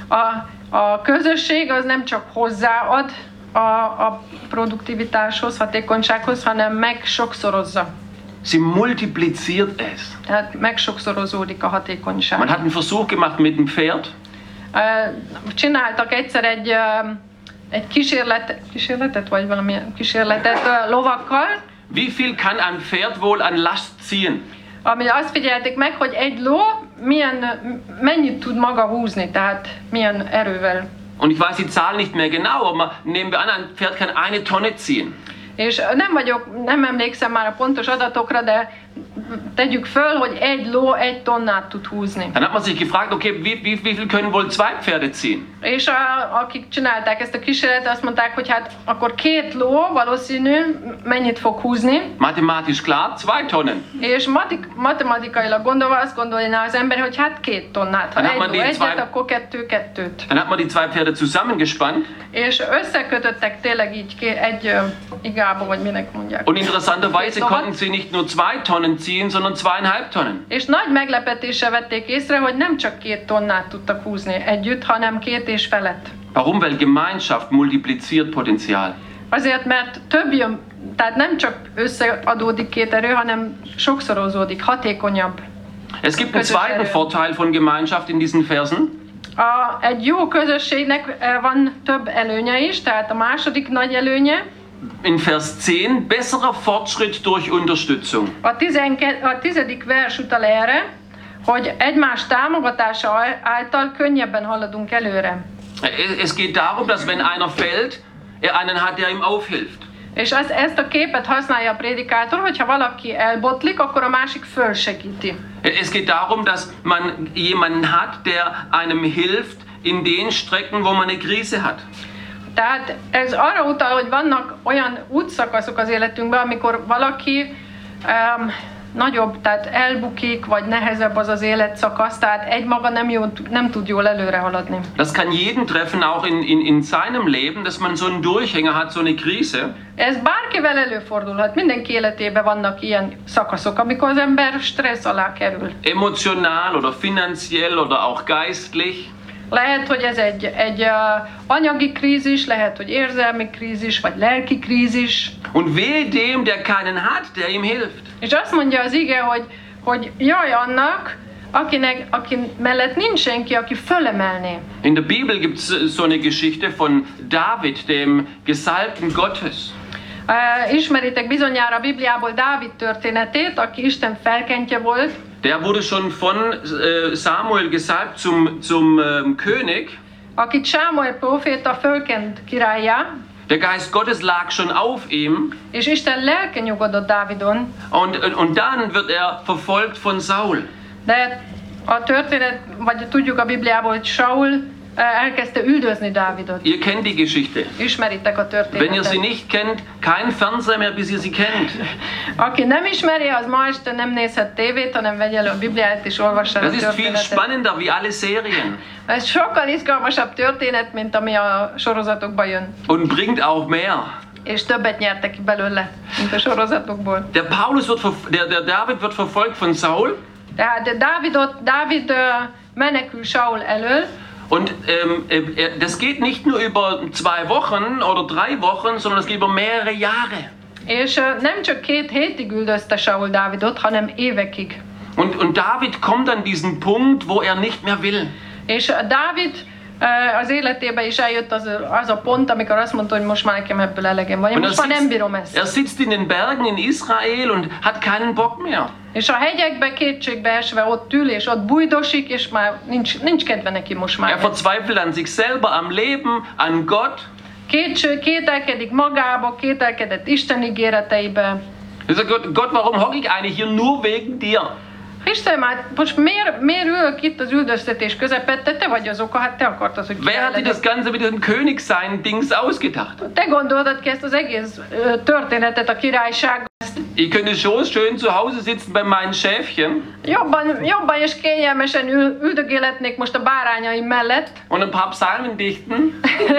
A közösség az nem csak hozzáad a produktivitáshoz, hatékonysághoz, hanem megsokszorozza. Sie multipliziert es. Tehát megsokszorozódik a hatékonyság. Man hat einen Versuch gemacht mit dem Pferd. Csináltak egyszer egy kísérletet, vagy valamilyen kísérletet lovakkal, Wie viel kann ein Pferd wohl an Last ziehen? ami azt figyelték meg, hogy egy ló mennyit tud maga húzni, tehát milyen erővel. Und ich weiß die Zahl nicht mehr genau, aber nehmen wir an, ein Pferd kann 1 Tonne ziehen. És nem emlékszem már a pontos adatokra, de tegyük föl, hogy egy ló 1 tonnát tud húzni. Dann hat man sich gefragt, okay, wie viel können wohl 2 Pferde ziehen? És akik csinálták ezt a kísérletet, azt mondták, hogy hát akkor 2 ló valószínű mennyit fog húzni. Mathematisch klar, 2 Tonnen. És matematikailag gondolva azt gondolná az ember, hogy hát 2 tonnát. Ha Hát már egy ló 1-et, zwei- akkor 2 2-t. Dann hat man die 2 Pferde zusammengespannt És összekötöttek tényleg így egy igába, vagy minek mondják. und interessanterweise Lovat. konnten sie nicht nur 2 Tonnen ziehen, sondern 2,5 Tonnen. És nagy meglepetéssel vették észre, hogy nem csak 2 tonnát tudtak húzni együtt, hanem 2 és felett. Warum? Weil Gemeinschaft multipliziert Potenzial. Azért, mert több jön, tehát nem csak összeadódik 2 erő, hanem sokszorozódik, hatékonyabb. Es gibt einen zweiten Vorteil von Gemeinschaft in diesen Versen. Egy jó közösségnek van több előnye is, tehát a második nagy előnye, In Vers 10, besserer Fortschritt durch Unterstützung. a 10. vers utal erre, hogy egymás támogatása által könnyebben haladunk előre. Es geht darum, dass wenn einer fällt, er einen hat, der ihm aufhilft. És ezt a képet használja a prédikátor, hogyha valaki elbotlik, akkor a másik fölsegíti. Es geht darum, dass man jemanden hat, der einem hilft in den Strecken, wo man eine Krise hat. Tehát ez arra utal, hogy vannak olyan útszakaszok az életünkben, amikor valaki nagyobb, tehát elbukik, vagy nehezebb az az életszakasz, tehát egymaga nem tud jól előre haladni. Das kann jeden treffen, auch in seinem Leben, dass man so einen Durchhänger hat, so eine Krise. Ez bárkivel előfordulhat, mindenki életében vannak ilyen szakaszok, amikor az ember stressz alá kerül. Emotional oder finanziell oder auch geistlich. Lehet, hogy ez egy anyagi krízis, lehet, hogy érzelmi krízis, vagy lelki krízis. Und wehe dem, der keinen hat, der ihm hilft. És azt mondja az ige, hogy jaj annak, aki mellett nincs senki, aki fölemelné. In der Bibel gibt es so eine Geschichte von David, dem Gesalbten Gottes. Ismeritek bizonyára a Bibliából Dávid történetét, aki Isten felkentje volt. Der wurde schon von Samuel gesalbt zum König. Akit Sámuel próféta fölkent királlyá. Der Geist Gottes lag schon auf ihm. És Isten lelke nyugodott Dávidon. Und dann wird er verfolgt von Saul. De a történet, vagy tudjuk a Bibliából, hogy Saul elkezdte üldözni Dávidot. Ihr kennt die Geschichte. Ismeritek a történetet. Wenn ihr sie nicht kennt, kein Fernseher mehr, bis ihr sie kennt. Aki nem ismeri, az ma este nem nézhet tévét, hanem vegye elő a Bibliát és olvassa a Das ist viel történetet. spannender wie alle Serien. Ez sokkal izgalmasabb történet, mint ami a sorozatokban jön. Und bringt auch mehr. És többet nyertek ki belőle, mint a sorozatokból. Der David wird verfolgt von Saul. Tehát Dávid menekül Saul elől, Und das geht nicht nur über 2 Wochen oder 3 Wochen, sondern das geht über mehrere Jahre. és nem csak 2 hétig üldözte Saul Dávidot, hanem évekig. Und David kommt an diesen Punkt, wo er nicht mehr will. És Dávid az életében is eljött az a pont, amikor azt mondta, hogy most már nekem ebből elegem van. Én most már nem bírom ezt. Er sitzt in den Bergen in Israel und hat keinen Bock mehr. És a hegyekbe kétségbe esve ott ül, és ott bújdosik, és már nincs kedve neki most már. Er verzweifelt an sich selber, am Leben, an Gott. Kételkedik magába, kételkedett Isten ígéreteibe. Er sagt, Gott, warum hocke ich eigentlich hier nur wegen dir? Istenem, hát most miért ülök itt az üldöztetés közepette? Te vagy az oka, hát te akartad, hogy Wer hat sich das Ganze mit dem Königsein-Dings ausgedacht? Te gondoltad ki ezt az egész történetet a királyság. Ich könnte so schön zu Hause sitzen bei meinen Schäfchen Jobban és kényelmesen üldögélhetnék most a bárányaim mellett. und ein paar Psalmen dichten.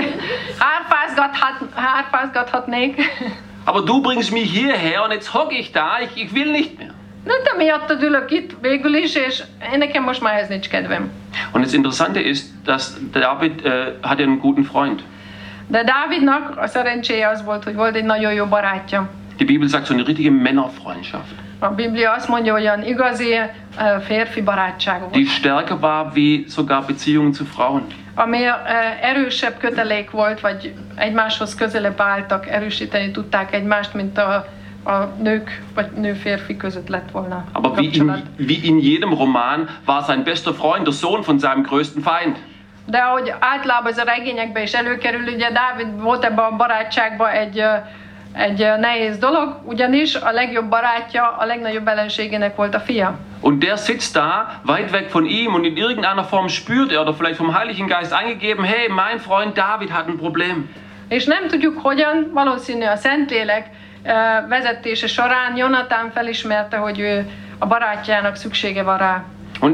Hárpázgathatnék. Aber du bringst mich hierher und jetzt hocke ich da, ich will nicht mehr. De te miattad ülök itt végül is, és nekem most már ez nincs kedvem. Und das Interessante ist, dass David hatte einen guten Freund. De Dávidnak a szerencséje az volt, hogy volt egy nagyon jó barátja. Die Bibel sagt so eine richtige Männerfreundschaft, A Biblia azt mondja, hogy olyan igazi férfi barátság volt, die stärker war wie sogar Beziehungen zu Frauen. ami erősebb kötelék volt, vagy egymáshoz közelebb álltak, erősíteni tudták egymást, mint a nők vagy nő-férfi között lett volna. Aber wie in jedem Roman war sein bester Freund der Sohn von seinem größten Feind. De ahogy általában ez a regényekben is előkerül, ugye Dávid volt ebben a barátságban egy egy nehéz dolog, ugyanis a legjobb barátja a legnagyobb ellenségének volt a fia. Und der sitzt da, weit weg von ihm, und in irgendeiner Form spürt er, oder vielleicht vom Heiligen Geist eingegeben, hey, mein Freund David hat ein Problem. És nem tudjuk hogyan, valószínű a Szentlélek vezetése során Jonatán felismerte, hogy ő a barátjának szüksége van rá.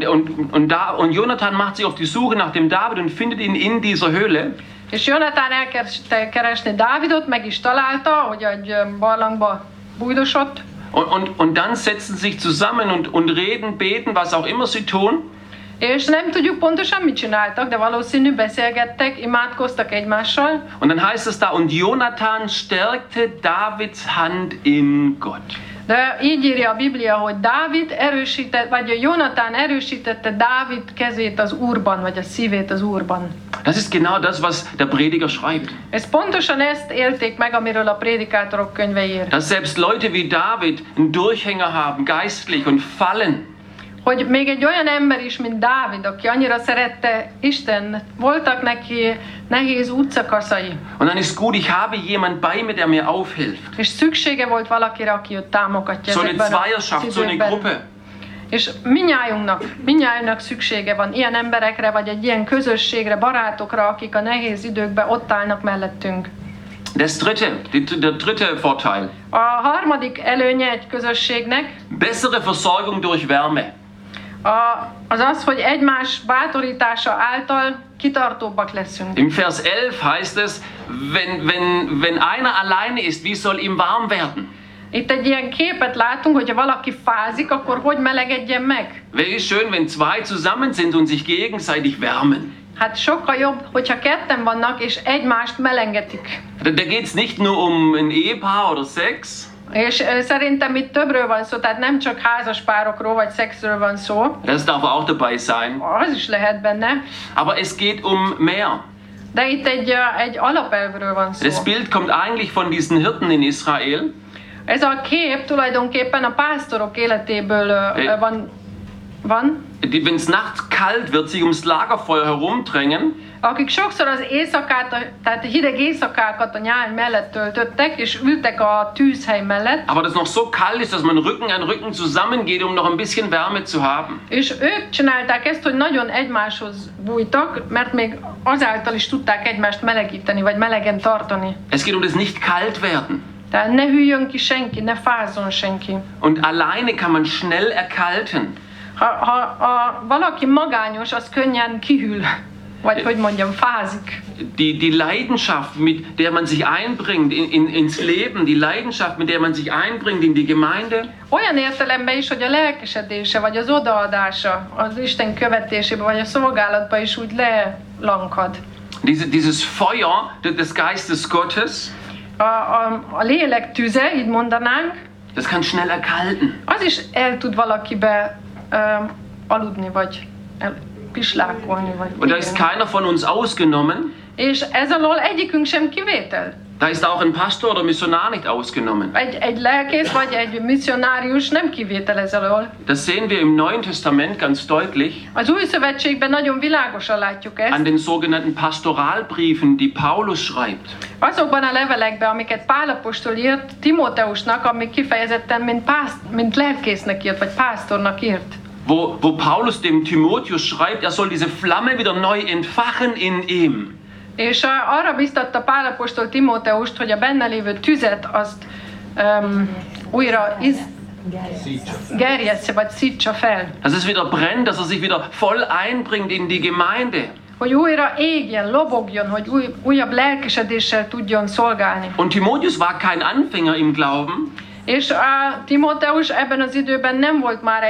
Und Jonathan macht sich auf die Suche nach dem David und findet ihn in dieser Höhle. És Jonatán elkezdte keresni Dávidot, meg is találta, hogy egy barlangba bújdosott. Und dann setzen sie sich zusammen und reden, beten, was auch immer sie tun. És nem tudjuk pontosan mit csináltak, de valószínű beszélgettek, imádkoztak egymással. Und dann heißt es da, und Jonathan stärkte Davids Hand in Gott. De így írja a Biblia, hogy Jonatán erősítette Dávid kezét az Úrban, vagy a szívét az Úrban. Das ist genau das, was der Prediger schreibt. Ez pontosan ezt élték meg, amiről a prédikátorok könyve ír. Dass selbst Leute wie David einen Durchhänger haben, geistlich, und fallen. Hogy még egy olyan ember is, mint Dávid, aki annyira szerette Isten, voltak neki nehéz útszakaszai. Und dann ist gut, ich habe jemand bei mir, der mir aufhilft. És szüksége volt valakire, aki őt támogatja So eine ezekben a Zweierschaft, so eine időkben. Gruppe. És minnyájunknak szüksége van ilyen emberekre, vagy egy ilyen közösségre, barátokra, akik a nehéz időkben ott állnak mellettünk. Der dritte Vorteil. A harmadik előnye egy közösségnek Bessere Versorgung durch Wärme. az az, hogy egymás bátorítása által kitartóbbak leszünk. Im Vers 11 heißt es, wenn einer alleine ist, wie soll ihm warm werden? Itt egy ilyen képet látunk, hogyha valaki fázik, akkor hogy melegedjen meg? Wäre es schön, wenn zwei zusammen sind und sich gegenseitig wärmen. Hát sokkal jobb, hogyha ketten vannak és egymást melengetik. Da geht es nicht nur um ein Ehepaar oder Sex. És szerintem itt többről van szó, tehát nem csak házas párokról vagy szexről van szó. Das darf auch dabei sein. Az is lehet benne. Aber es geht um mehr. De itt egy alapelvről van szó. Das Bild kommt eigentlich von diesen Hirten in Israel. Ez a kép tulajdonképpen a pásztorok életéből van. Die, wenn es nachts kalt wird, sich ums Lagerfeuer herumdrängen. Akik sokszor az éjszakát, tehát hideg éjszakákat a nyár mellett töltöttek, és ültek a tűzhely mellett. Aber das noch so kalt ist, dass man Rücken an Rücken zusammengeht, um noch ein bisschen Wärme zu haben. És ők csinálták ezt, hogy nagyon egymáshoz bújtak, mert még azáltal is tudták egymást melegíteni, vagy melegen tartani. Es geht um das nicht kalt werden. Tehát ne hűljön ki senki, ne fázzon senki. Und alleine kann man schnell erkalten. Ha valaki magányos, az könnyen kihűl, vagy hogy mondjam, fázik. Die Leidenschaft, mit der man sich einbringt ins Leben, die Leidenschaft, mit der man sich einbringt in die Gemeinde. Olyan értelemben is, hogy a lelkesedése, vagy az odaadása az Isten követésébe, vagy a szolgálatba is úgy lelankad. Dieses Feuer des Geistes Gottes, a lélek tüze, így mondanánk, das kann schnell erkalten. az is el tud valakibe aludni, vagy pislákolni. Vagy Und da ist keiner von uns ausgenommen. És ez alól egyikünk sem kivétel. Da ist auch ein Pastor oder Missionar nicht ausgenommen. Egy lelkész vagy egy misszionárius nem kivétel ez alól. Das sehen wir im Neuen Testament ganz deutlich. Az Új Szövetségben nagyon világosan látjuk ezt. An den sogenannten Pastoralbriefen, die Paulus schreibt. Azokban a levelekben, amiket Pál apostol írt Timóteusnak, ami kifejezetten mint lelkésznek írt, vagy pásztornak írt. Wo Paulus dem Timotheus schreibt, er soll diese Flamme wieder neu entfachen in ihm. És arra biztatta Pál apostol Timóteust, hogy a benne lévő tüzet azt újra gerjessze, vagy szítsa fel. Dass es wieder brennt, dass er sich wieder voll einbringt in die Gemeinde. Hogy újra égjen, lobogjon, hogy újabb lelkesedéssel tudjon szolgálni. Und Timotheus war kein Anfänger im Glauben. És Timóteus ebben az időben nem volt már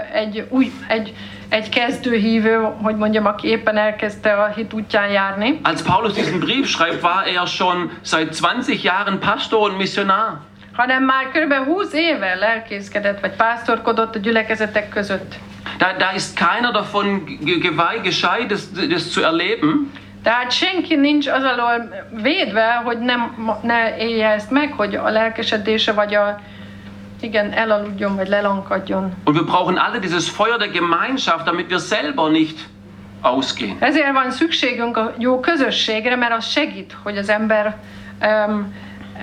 egy kezdőhívő, hogy mondjam, aki éppen elkezdte a hit útján járni. Als Paulus diesen Brief schreibt, war er schon seit 20 Jahren Pastor und Missionar. Hanem már kb. 20 éve lelkészkedett, vagy pásztorkodott a gyülekezetek között. Da ist keiner davon gescheit, das zu erleben. Tehát senki nincs az alól védve, hogy ne élje ezt meg, hogy a lelkesedése vagy elaludjon, vagy lelankadjon. Und wir brauchen alle dieses Feuer der Gemeinschaft, damit wir selber nicht ausgehen. Ezért van szükségünk a jó közösségre, mert az segít, hogy az ember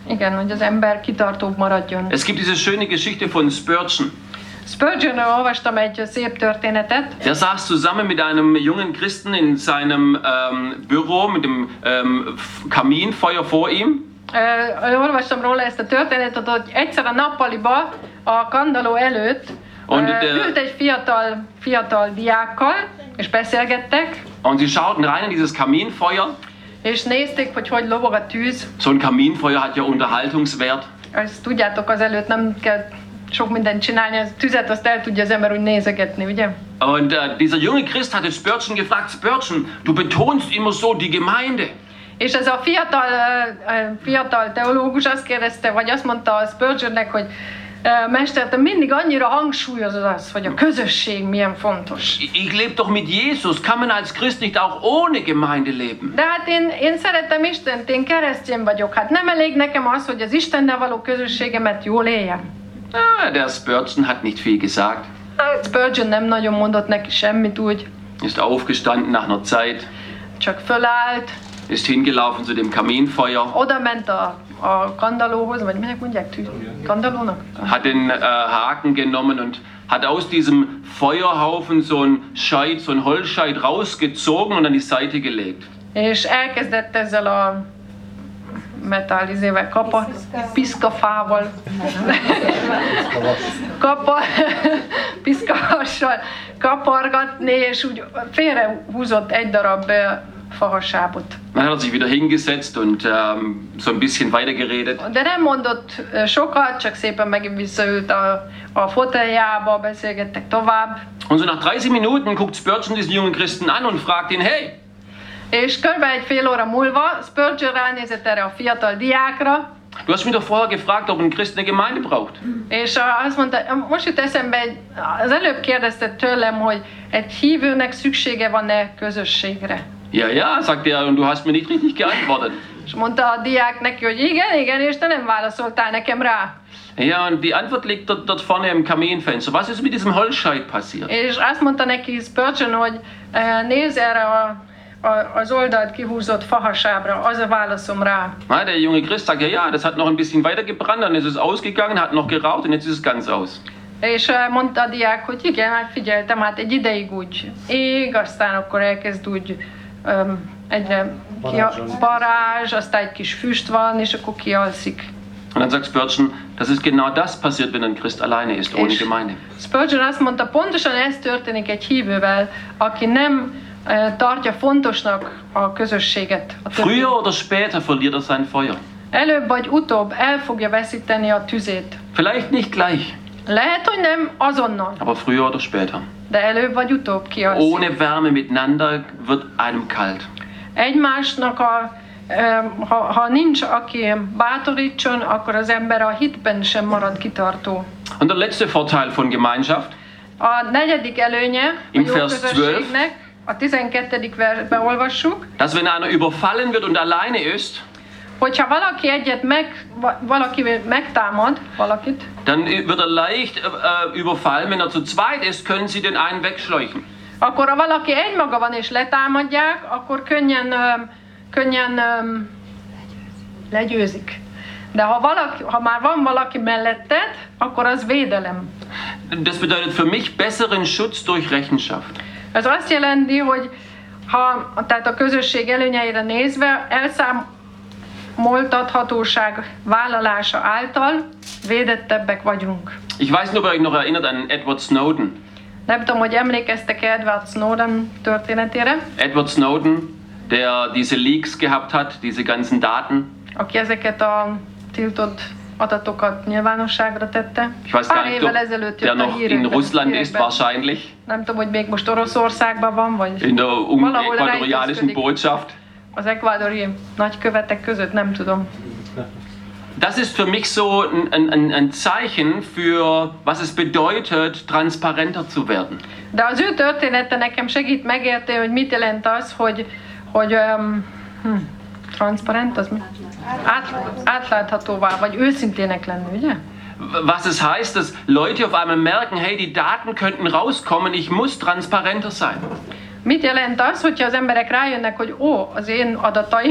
Igen, hogy az ember kitartóbb maradjon. Es gibt diese schöne Geschichte von Spurgeon. Spurgeonről olvastam egy szép történetet. Der saß zusammen mit einem jungen Christen in seinem Büro mit dem Kaminfeuer vor ihm. Olvastam róla ezt a történetet, hogy egyszer a nappaliba, a kandalló előtt ült egy fiatal diákkal, és beszélgettek. Und sie schauten rein in dieses Kaminfeuer. És nézték, hogy lobog a tűz. So ein Kaminfeuer hat ja Unterhaltungswert. Ezt tudjátok, azelőtt nem kell sok mindent csinálni, a tüzet azt el tudja az ember úgy nézegetni, ugye? Und dieser junge Christ hatte Spurgeon gefragt, Spurgeon, du betonst immer so die Gemeinde. És ez a fiatal teológus azt kérdezte, vagy azt mondta a Spurgeonnek, hogy Mester, te mindig annyira hangsúlyozod azt, hogy a közösség milyen fontos. Ich lebe doch mit Jesus, kann man als Christ nicht auch ohne Gemeinde leben? De hát én szeretem Istent, én keresztény vagyok, hát nem elég nekem az, hogy az Istennel való közösségemet jól éljem. Der Spurgeon hat nicht viel gesagt. Spurgeon nem nagyon mondott neki semmit úgy. Ist aufgestanden nach einer Zeit. Csak fölállt. Ist hingelaufen zu dem Kaminfeuer. Oda ment a kandallóhoz, vagy minek mondják? Kandallónak? Hat den Haken genommen und hat aus diesem Feuerhaufen so ein Holzscheit rausgezogen und an die Seite gelegt. És elkezdett ezzel a metallizével, piszkafával, piszkavassal kapargatni, és úgy félrehúzott egy darab fahasábot. Dann hat sich wieder hingesetzt und so ein bisschen weitergeredet. De nem mondott sokat, csak szépen megint visszaült a foteljába, beszélgettek tovább. Und so nach 30 Minuten guckt Spurgeon diesen jungen Christen an und fragt ihn, hey! És kb. Egy fél óra múlva Spurgeon ránézett erre a fiatal diákra. Du hast mich doch vorher gefragt, ob ein Christ eine Gemeinde braucht. És azt mondta, most jut eszembe, az előbb kérdezte tőlem, hogy egy hívőnek szüksége van-e közösségre. Ja, sagt er, und du hast mir nicht richtig geantwortet. És mondta a diák neki, hogy igen, és te nem válaszoltál nekem rá. Ja, und die Antwort liegt dort vorne im Kaminfenster. Was ist mit diesem Holzscheit passiert? És azt mondta neki Spurgeon, hogy nézz erre az oldalt kihúzott fahasábra, az a válaszom rá. Der junge Christ sagt, ja, das hat noch ein bisschen weiter gebrannt, dann ist es ausgegangen, hat noch geraucht und jetzt ist es ganz aus. És mondta a diák, hogy igen, hát figyeltem, hát egy ideig úgy ég, aztán akkor elkezd úgy egyre parázs, aztán egy kis füst van, és akkor kialszik. Und dann sagt Spurgeon, das ist genau das passiert, wenn ein Christ alleine ist, ohne Gemeinde. Spurgeon azt mondta, pontosan ez történik egy hívővel, aki nem tartja fontosnak a közösséget. Früher oder später verliert er sein Feuer. Előbb vagy utóbb el fogja veszíteni a tüzét. Vielleicht nicht gleich. Lehet, hogy nem azonnal. Aber früher oder später. De előbb vagy utóbb kialszik. Ohne Wärme miteinander wird einem kalt. Egymásnak ha nincs, aki bátorítson, akkor az ember a hitben sem marad kitartó. Und der letzte Vorteil von Gemeinschaft. A negyedik előnye a jó közösségnek, a 12. versben olvassuk. Dass wenn einer überfallen wird und alleine ist, hogyha valaki megtámad valakit, dann wird er leicht überfallen. Wenn er zu zweit ist, können sie den einen wegschleichen. Akkor ha valaki egymaga van és letámadják, akkor könnyen legyőzik. De ha már van valaki melletted, akkor az védelem. Das bedeutet für mich besseren Schutz durch Rechenschaft. Ez azt jelenti, hogy tehát a közösség előnyeire nézve elszámoltathatóság vállalása által védettebbek vagyunk. Ich weiß nicht, ob ihr euch noch erinnert an Edward Snowden. Nem tudom, hogy emlékeztek-e Edward Snowden történetére. Edward Snowden, der diese Leaks gehabt hat, diese ganzen Daten. Aki ezeket a tiltott adatokat nyilvánosságra tette. Ich weiß gar nicht, ob der noch in Russland ist, wahrscheinlich. Nem tudom, hogy még most Oroszországban van, vagy in der ecuadorianischen Botschaft. Az ekvádori nagykövetek között, nem tudom. Das ist für mich so ein Zeichen für, was es bedeutet, transparenter zu werden. De az ő története nekem segít megérteni, hogy mit jelent az, hogy transzparent, az mi? Átláthatóvá, vagy őszintének lenni, ugye? Was es heißt, dass Leute auf einmal merken, hey, die Daten könnten rauskommen, ich muss transparenter sein. Mit jelent az, hogyha az emberek rájönnek, hogy az én adataim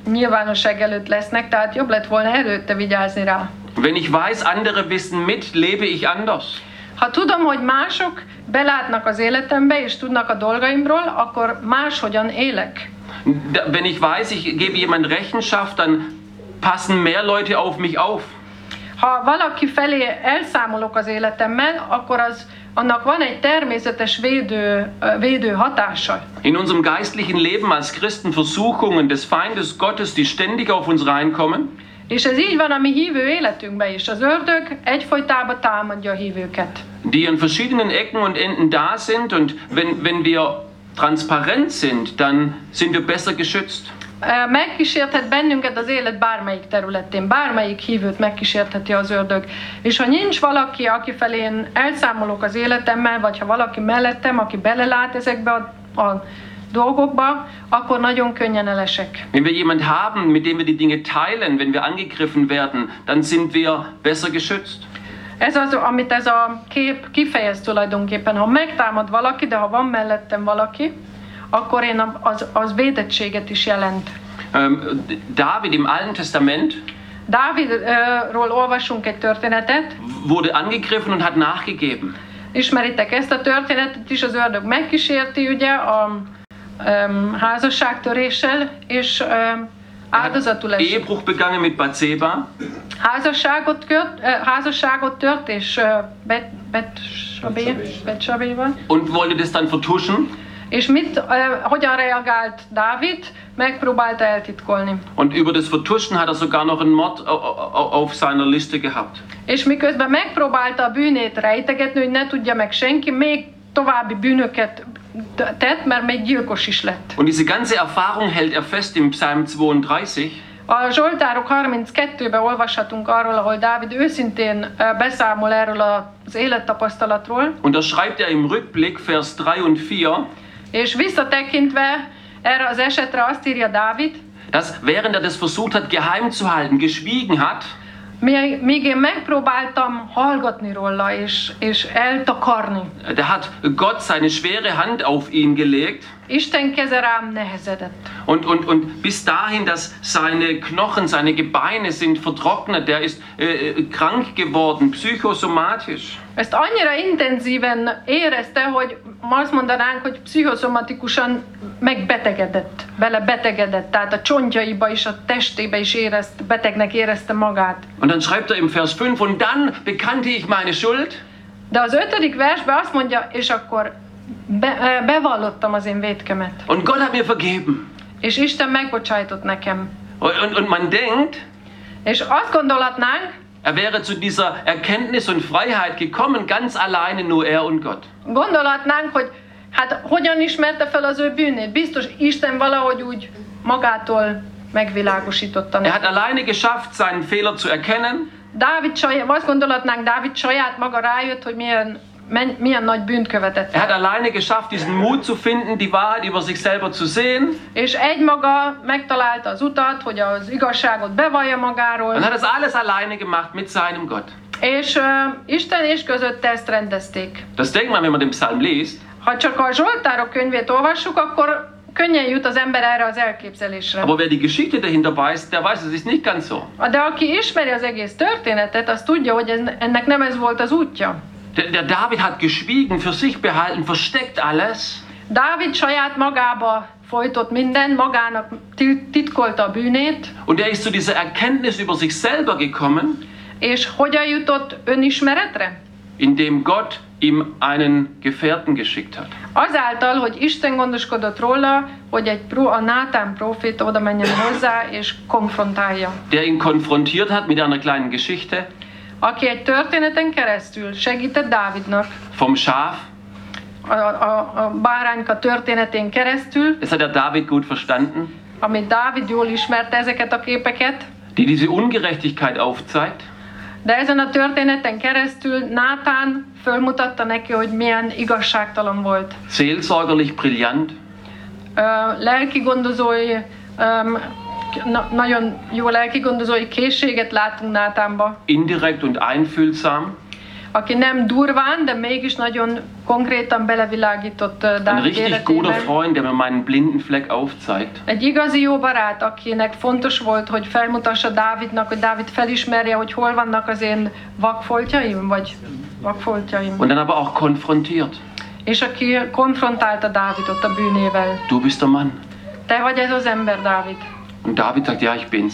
nyilvánosság előtt lesznek, tehát jobb lett volna előtte vigyázni rá. Wenn ich weiß, andere wissen mit, lebe ich anders. Ha tudom, hogy mások belátnak az életembe és tudnak a dolgaimról, akkor máshogyan élek. Wenn ich weiß, ich gebe jemand Rechenschaft, dann passen mehr Leute auf mich auf. Ha valaki felé elszámolok az életemmel, akkor annak van egy természetes védő hatása. In unserem geistlichen Leben als Christen Versuchungen des Feindes Gottes, die ständig auf uns reinkommen. És ez így van a mi hívő életünkben is. Az ördög egyfolytában támadja a hívőket. Die an verschiedenen Ecken und Enden da sind, und wenn wir transparent sind, dann sind wir besser geschützt. Megkísérthet bennünket az élet bármelyik területén, bármelyik hívőt megkísértheti az ördög. És ha nincs valaki, aki felé én elszámolok az életemmel, vagy ha valaki mellettem, aki belelát ezekbe a dolgokba, akkor nagyon könnyen elesek. Wenn wir jemand haben, mit dem wir die Dinge teilen, wenn wir angegriffen werden, dann sind wir besser geschützt. Ez az, amit ez a kép kifejez tulajdonképpen. Ha megtámad valaki, de ha van mellettem valaki, akkor az védettséget is jelent. David im Alten Testament Dávidról olvasunk egy történetet. Wurde angegriffen und hat nachgegeben. Ismeritek ezt a történetet is, az ördög megkísérti ugye a házasságtöréssel, és áldozatul esik. Ehebruch begangen mit Bathseba. Házasságot tört, és Betsabéval. Und wollte das dann vertuschen. És hogyan reagált Dávid? Megpróbálta eltitkolni. Und über das Vertuschen hat sogar noch einen Mord auf seiner Liste gehabt. És miközben megpróbálta a bűnét rejtegetni, hogy ne tudja meg senki, még további bűnöket tett, mert még gyilkos is lett. Und diese ganze Erfahrung hält er fest im Psalm 32. A Zsoltárok 32-ben olvashatunk arról, ahol Dávid őszintén beszámol erről az élettapasztalatról. Und da schreibt er im Rückblick, Vers 3 und 4. És visszatekintve erre az esetre azt írja Dávid, dass während er das versucht hat geheim zu halten, geschwiegen hat. Míg én megpróbáltam hallgatni róla és eltakarni. Da hat Gott seine schwere Hand auf ihn gelegt. Isten keze rám nehezedett. Und bis dahin, dass seine Knochen, seine Gebeine sind vertrocknet, der ist krank geworden, psychosomatisch. Ezt annyira intenzíven érezte, hogy azt mondanánk, hogy pszichoszomatikusan megbetegedett, belebetegedett, tehát a csontjaiba és a testébe is betegnek érezte magát. Und dann schreibt er im Vers 5, und dann bekannte ich meine Schuld. De az 5. versben azt mondja, és akkor bevallottam az én vétkemet. Und Gott hat mir vergeben. És Isten megbocsájtott nekem. Und man denkt, és azt gondolhatnánk, er wäre zu dieser Erkenntnis und Freiheit gekommen, ganz alleine nur er und Gott. Gondolhatnánk, hogy hát hogyan ismerte fel az ő bűnét? Biztos Isten valahogy úgy magától megvilágosította neki. Er hat alleine geschafft, seinen Fehler zu erkennen. Azt gondolhatnánk, Dávid saját maga rájött, hogy milyen nagy bűnt követett. Er hat alleine geschafft, diesen Mut zu finden, die Wahrheit über sich selber zu sehen. És egymaga megtalálta az utat, hogy az igazságot bevallja magáról. Und hat das alles alleine gemacht mit seinem Gott. És Isten és közötte ezt rendezték. Das denkt man, wenn man den Psalm liest. Ha csak a Zsoltárok könyvét olvassuk, akkor könnyen jut az ember erre az elképzelésre. Aber wer die Geschichte dahinter weiß, der weiß, es ist nicht ganz so. De aki ismeri az egész történetet, az tudja, hogy ennek nem ez volt az útja. Der David hat geschwiegen, für sich behalten, versteckt alles. Dávid saját magába folytott mindent, magának titkolta a bűnét. Und er ist zu dieser Erkenntnis über sich selber gekommen. És hogyan jutott önismeretre? Indem Gott ihm einen Gefährten geschickt hat. Azáltal, hogy Isten gondoskodott róla, hogy a Nátán próféta oda menjen hozzá és konfrontálja. Der ihn konfrontiert hat mit einer kleinen Geschichte. Aki egy történeten keresztül segített Dávidnak. Vom Schaf. A bárányka történetén keresztül. Das hat der David gut verstanden. Amit Dávid jól ismerte ezeket a képeket. Die diese Ungerechtigkeit aufzeigt. De ezen a történeten keresztül Nátán fölmutatta neki, hogy milyen igazságtalan volt. Seelsorgerlich brillant. Lelkigondozói, nagyon jó lelkigondozói készséget látunk Nátánba. Indirekt und einfühlsam. aki nem durván, de mégis nagyon konkrétan belevilágított Ein Dávid richtig guter életében. Freund, der mir meinen blinden Fleck aufzeigt. Egy igazi jó barát, akinek fontos volt, hogy felmutassa Dávidnak, hogy Dávid felismerje, hogy hol vannak az én vakfoltjaim, vagy vakfoltjaim. Und dann aber auch konfrontiert. És aki konfrontálta Dávidot a bűnével. Du bist der Mann. Te vagy ez az ember, Dávid. Und David sagt, ja, ich bin's.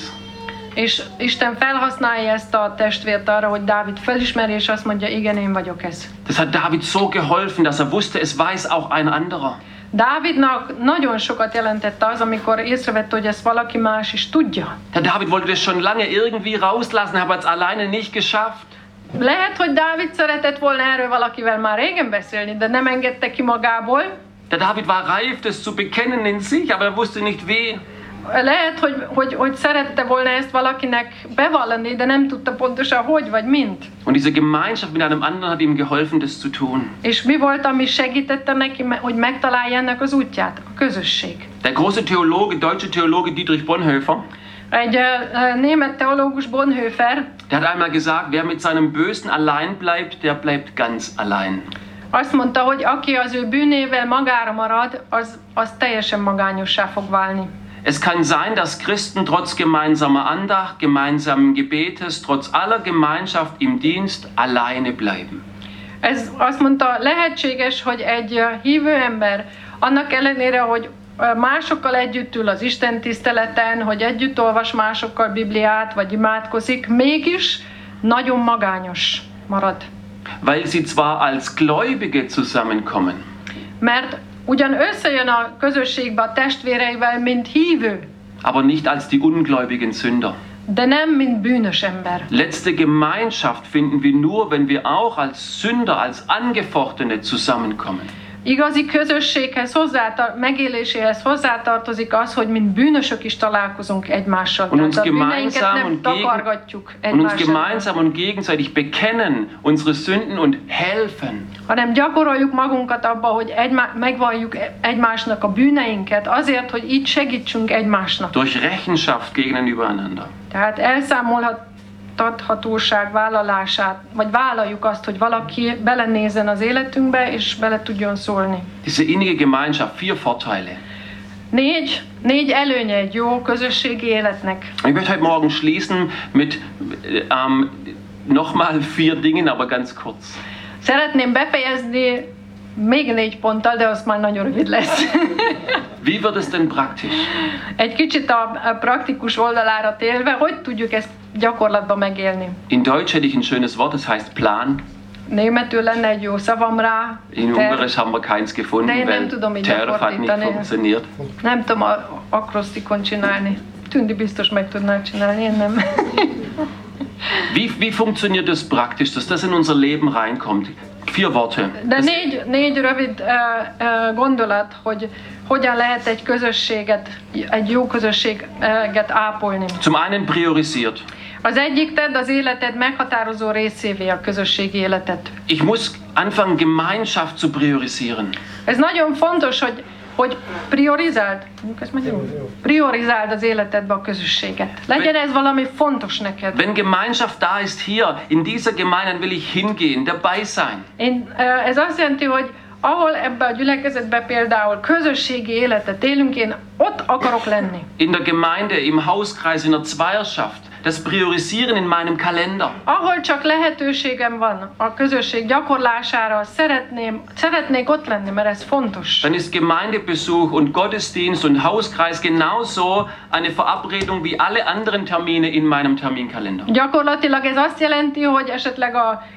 És Isten felhasználja ezt a testvért arra, hogy Dávid felismerje, és azt mondja, igen, én vagyok ez. Das hat David so geholfen, dass er wusste, es weiß auch ein anderer. Dávidnak nagyon sokat jelentette az, amikor észrevette, hogy ezt valaki más is tudja. Der David wollte das schon lange irgendwie rauslassen, aber es alleine nicht geschafft. Lehet, hogy Dávid szeretett volna erről valakivel már régen beszélni, de nem engedte ki magából. Der David war reif, das zu bekennen in sich, aber er wusste nicht wie. Lehet, hogy szerette volna ezt valakinek bevallani, de nem tudta pontosan hogy vagy mint. Und diese Gemeinschaft mit einem anderen hat ihm geholfen, das zu tun. És mi volt, ami segítette neki, hogy megtalálja ennek az útját? A közösség. Der große Theologe, deutsche Theologe Dietrich Bonhoeffer, Egy német teológus, Bonhoeffer, der hat einmal gesagt, wer mit seinem Bösen allein bleibt, der bleibt ganz allein. azt mondta, hogy aki az ő bűnével magára marad, az teljesen magányossá fog válni. Es kann sein, dass Christen trotz gemeinsamer Andacht, gemeinsamen Gebetes, trotz aller Gemeinschaft im Dienst alleine bleiben. Ez azt mondta, lehetséges, hogy egy hívő ember annak ellenére, hogy másokkal együtt ül az Isten tiszteleten, hogy együtt olvas másokkal Bibliát, vagy imádkozik, mégis nagyon magányos marad. Weil sie zwar als Gläubige zusammenkommen, Mert ugyan összejön a közösségbe a testvéreivel, mint hívő, aber nicht als die ungläubigen Sünder. de nem mint bűnös ember. Letzte Gemeinschaft finden wir nur, wenn wir auch als Sünder, als Angefochtene zusammenkommen. Igazi közösséghez, megéléséhez hozzátartozik az, hogy mint bűnösök is találkozunk egymással. Und uns Tehát a bűneinket gemeinsam nem und takargatjuk und uns egymással, gemeinsam und gegenseitig bekennen unsere Sünden und helfen. hanem gyakoroljuk magunkat abba, hogy megvalljuk egymásnak a bűneinket, azért, hogy így segítsünk egymásnak. Durch Rechenschaft gegenübereinander. Tehát elszámolhatóság vállalását, vagy vállaljuk azt, hogy valaki belenézzen az életünkbe, és bele tudjon szólni. Diese innige Gemeinschaft, 4 Vorteile. Négy előnye egy jó közösségi életnek. Ich möchte heute Morgen schließen mit nochmal 4 Dingen, aber ganz kurz. Szeretném befejezni még 4 ponttal, de az már nagyon rövid lesz. Wie wird es denn praktisch? Egy kicsit a praktikus oldalára térve, hogy tudjuk ezt gyakorlatban megélni? In Deutsch hätte ich ein schönes Wort, das heißt Plan. Németül lenne egy jó szavam rá. In Ungarisch haben wir keins gefunden, Nein, weil nem tudom így Terv hat nicht lefordítani. funktioniert. Nem tudom akrosztikon csinálni. Tündi biztos meg tudná csinálni, én nem. Wie funktioniert das praktisch, dass das in unser Leben reinkommt? 4 Worte. De Das, négy rövid gondolat, hogy hogyan lehet egy közösséget, egy jó közösséget ápolni. zum einen priorisiert. Az egyik, tedd az életed meghatározó részévé a közösségi életet. Ich muss anfangen, Gemeinschaft zu priorisieren. Ez nagyon fontos, hogy priorizáld. Priorizáld az életedbe a közösséget. Legyen ez valami fontos neked. Wenn Gemeinschaft da ist hier, in dieser Gemeinde, dann will ich hingehen, dabei sein. Ez azt jelenti, hogy ahol ebbe a gyülekezetbe például közösségi életet élünk, én ott akarok lenni. In der Gemeinde, im Hauskreis, in der Zweierschaft. Das Priorisieren in meinem Kalender. Ahol csak lehetőségem van a közösség gyakorlására, szeretnék ott lenni, mert ez fontos. Dann ist Gemeindebesuch und Gottesdienst und Hauskreis genauso eine Verabredung wie alle anderen Termine in meinem Terminkalender. Gyakorlatilag ez azt jelenti, hogy esetleg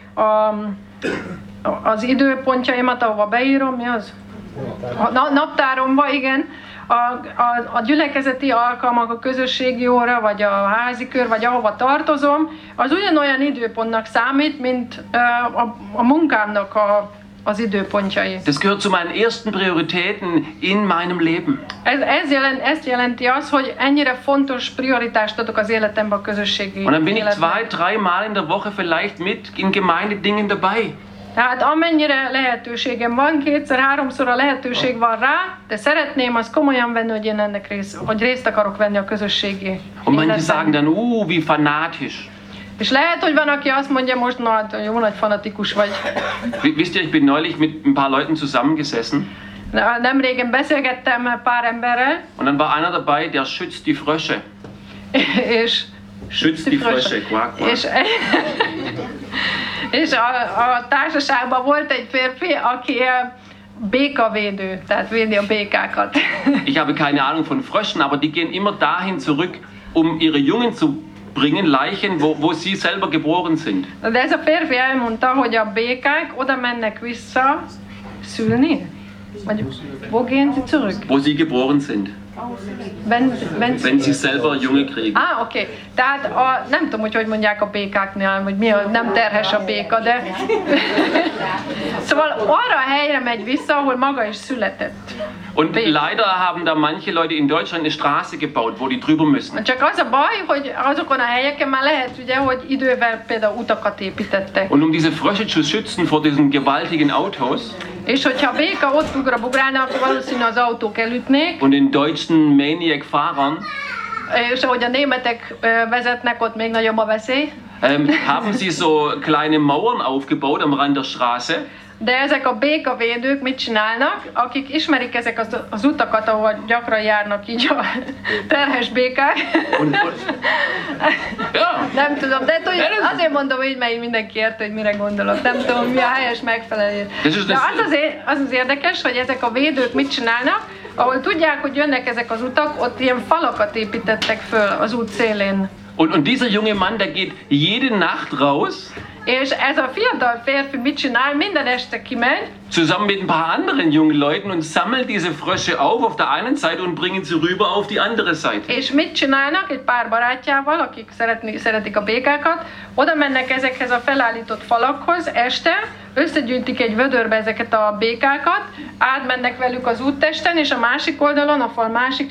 az időpontjaimat, ahova beírom, mi az? A naptáromba, igen. A gyülekezeti alkalmak, a közösségi óra, vagy a házi kör, vagy ahova tartozom, az ugyanolyan időpontnak számít, mint a munkámnak az időpontjai. Das gehört zu meinen ersten Prioritäten in meinem Leben. Ezt jelenti az, hogy ennyire fontos prioritást adok az életemben a közösségi Und dann bin ich életnek. 2-3 Mal in der Woche vielleicht mit in Gemeindedingen dabei. Tehát amennyire lehetőségem van, 2-3-szor a lehetőség van rá, de szeretném azt komolyan venni, hogy én ennek részt akarok venni a közösségi Und manche életben. sagen dann, wie fanatisch. És lehet, hogy van, aki azt mondja most, na hát jó nagy fanatikus vagy. Wisst ihr, ich bin neulich mit ein paar Leuten zusammengesessen Nem régen beszélgettem pár emberrel, und dann war einer dabei, der schützt die Frösche. és Schützt die Frösche, quack, quack. és a társaságban volt egy férfi, aki békavédő, tehát védi a békákat. Ich habe keine Ahnung von Fröschen, aber die gehen immer dahin zurück, um ihre Jungen zu bringen, Leichen, wo sie selber geboren sind. De ez a férfi elmondta, hogy a békák oda mennek vissza szülni? Vagy wo gehen sie zurück? Wo sie geboren sind, wenn sie selber Junge kriegen. Oké. Tehát nem tudom, hogy mondják a békáknál, hogy mi a nem terhes a béka, de szóval arra a helyre megy vissza, ahol maga is született. Und leider haben da manche Leute in Deutschland eine Straße gebaut, wo die drüber müssen. Csak az a baj, hogy azokon a helyeken már lehet, ugye, hogy idővel például utakat építettek. Und um diese Frösche zu schützen vor diesen gewaltigen Autos És hogyha a béka ott ugrálna, akkor valószínűleg az autók elütnék. und den deutschen Maniac-Fahrern És ahogy a németek vezetnek, ott még nagyobb a veszély. haben sie so kleine Mauern aufgebaut am Rand der Straße. De ezek a békavédők mit csinálnak? Akik ismerik ezek az utakat, ahol gyakran járnak így a terhes békák. Ja, Nem tudom, de azért mondom így, mert mindenki érte, hogy mire gondolok. Nem tudom, mi a helyes megfelelés. De az az érdekes, hogy ezek a védők mit csinálnak, ahol tudják, hogy jönnek ezek az utak, ott ilyen falakat építettek föl az út szélén. und dieser junge Mann, der geht jede Nacht raus, És ez a fiatal férfi mit csinál? Minden este kimegy, zusammen mit ein paar anderen jungen Leuten und sammelt diese Frösche auf der einen Seite und bringen sie rüber auf die andere Seite. és mit csinálnak egy pár barátjával, akik szeretik a békákat, oda mennek ezekhez a felállított falakhoz este, összegyűjtik egy vödörbe ezeket a békákat, átmennek velük az úttesten, és a másik oldalon, a fal másik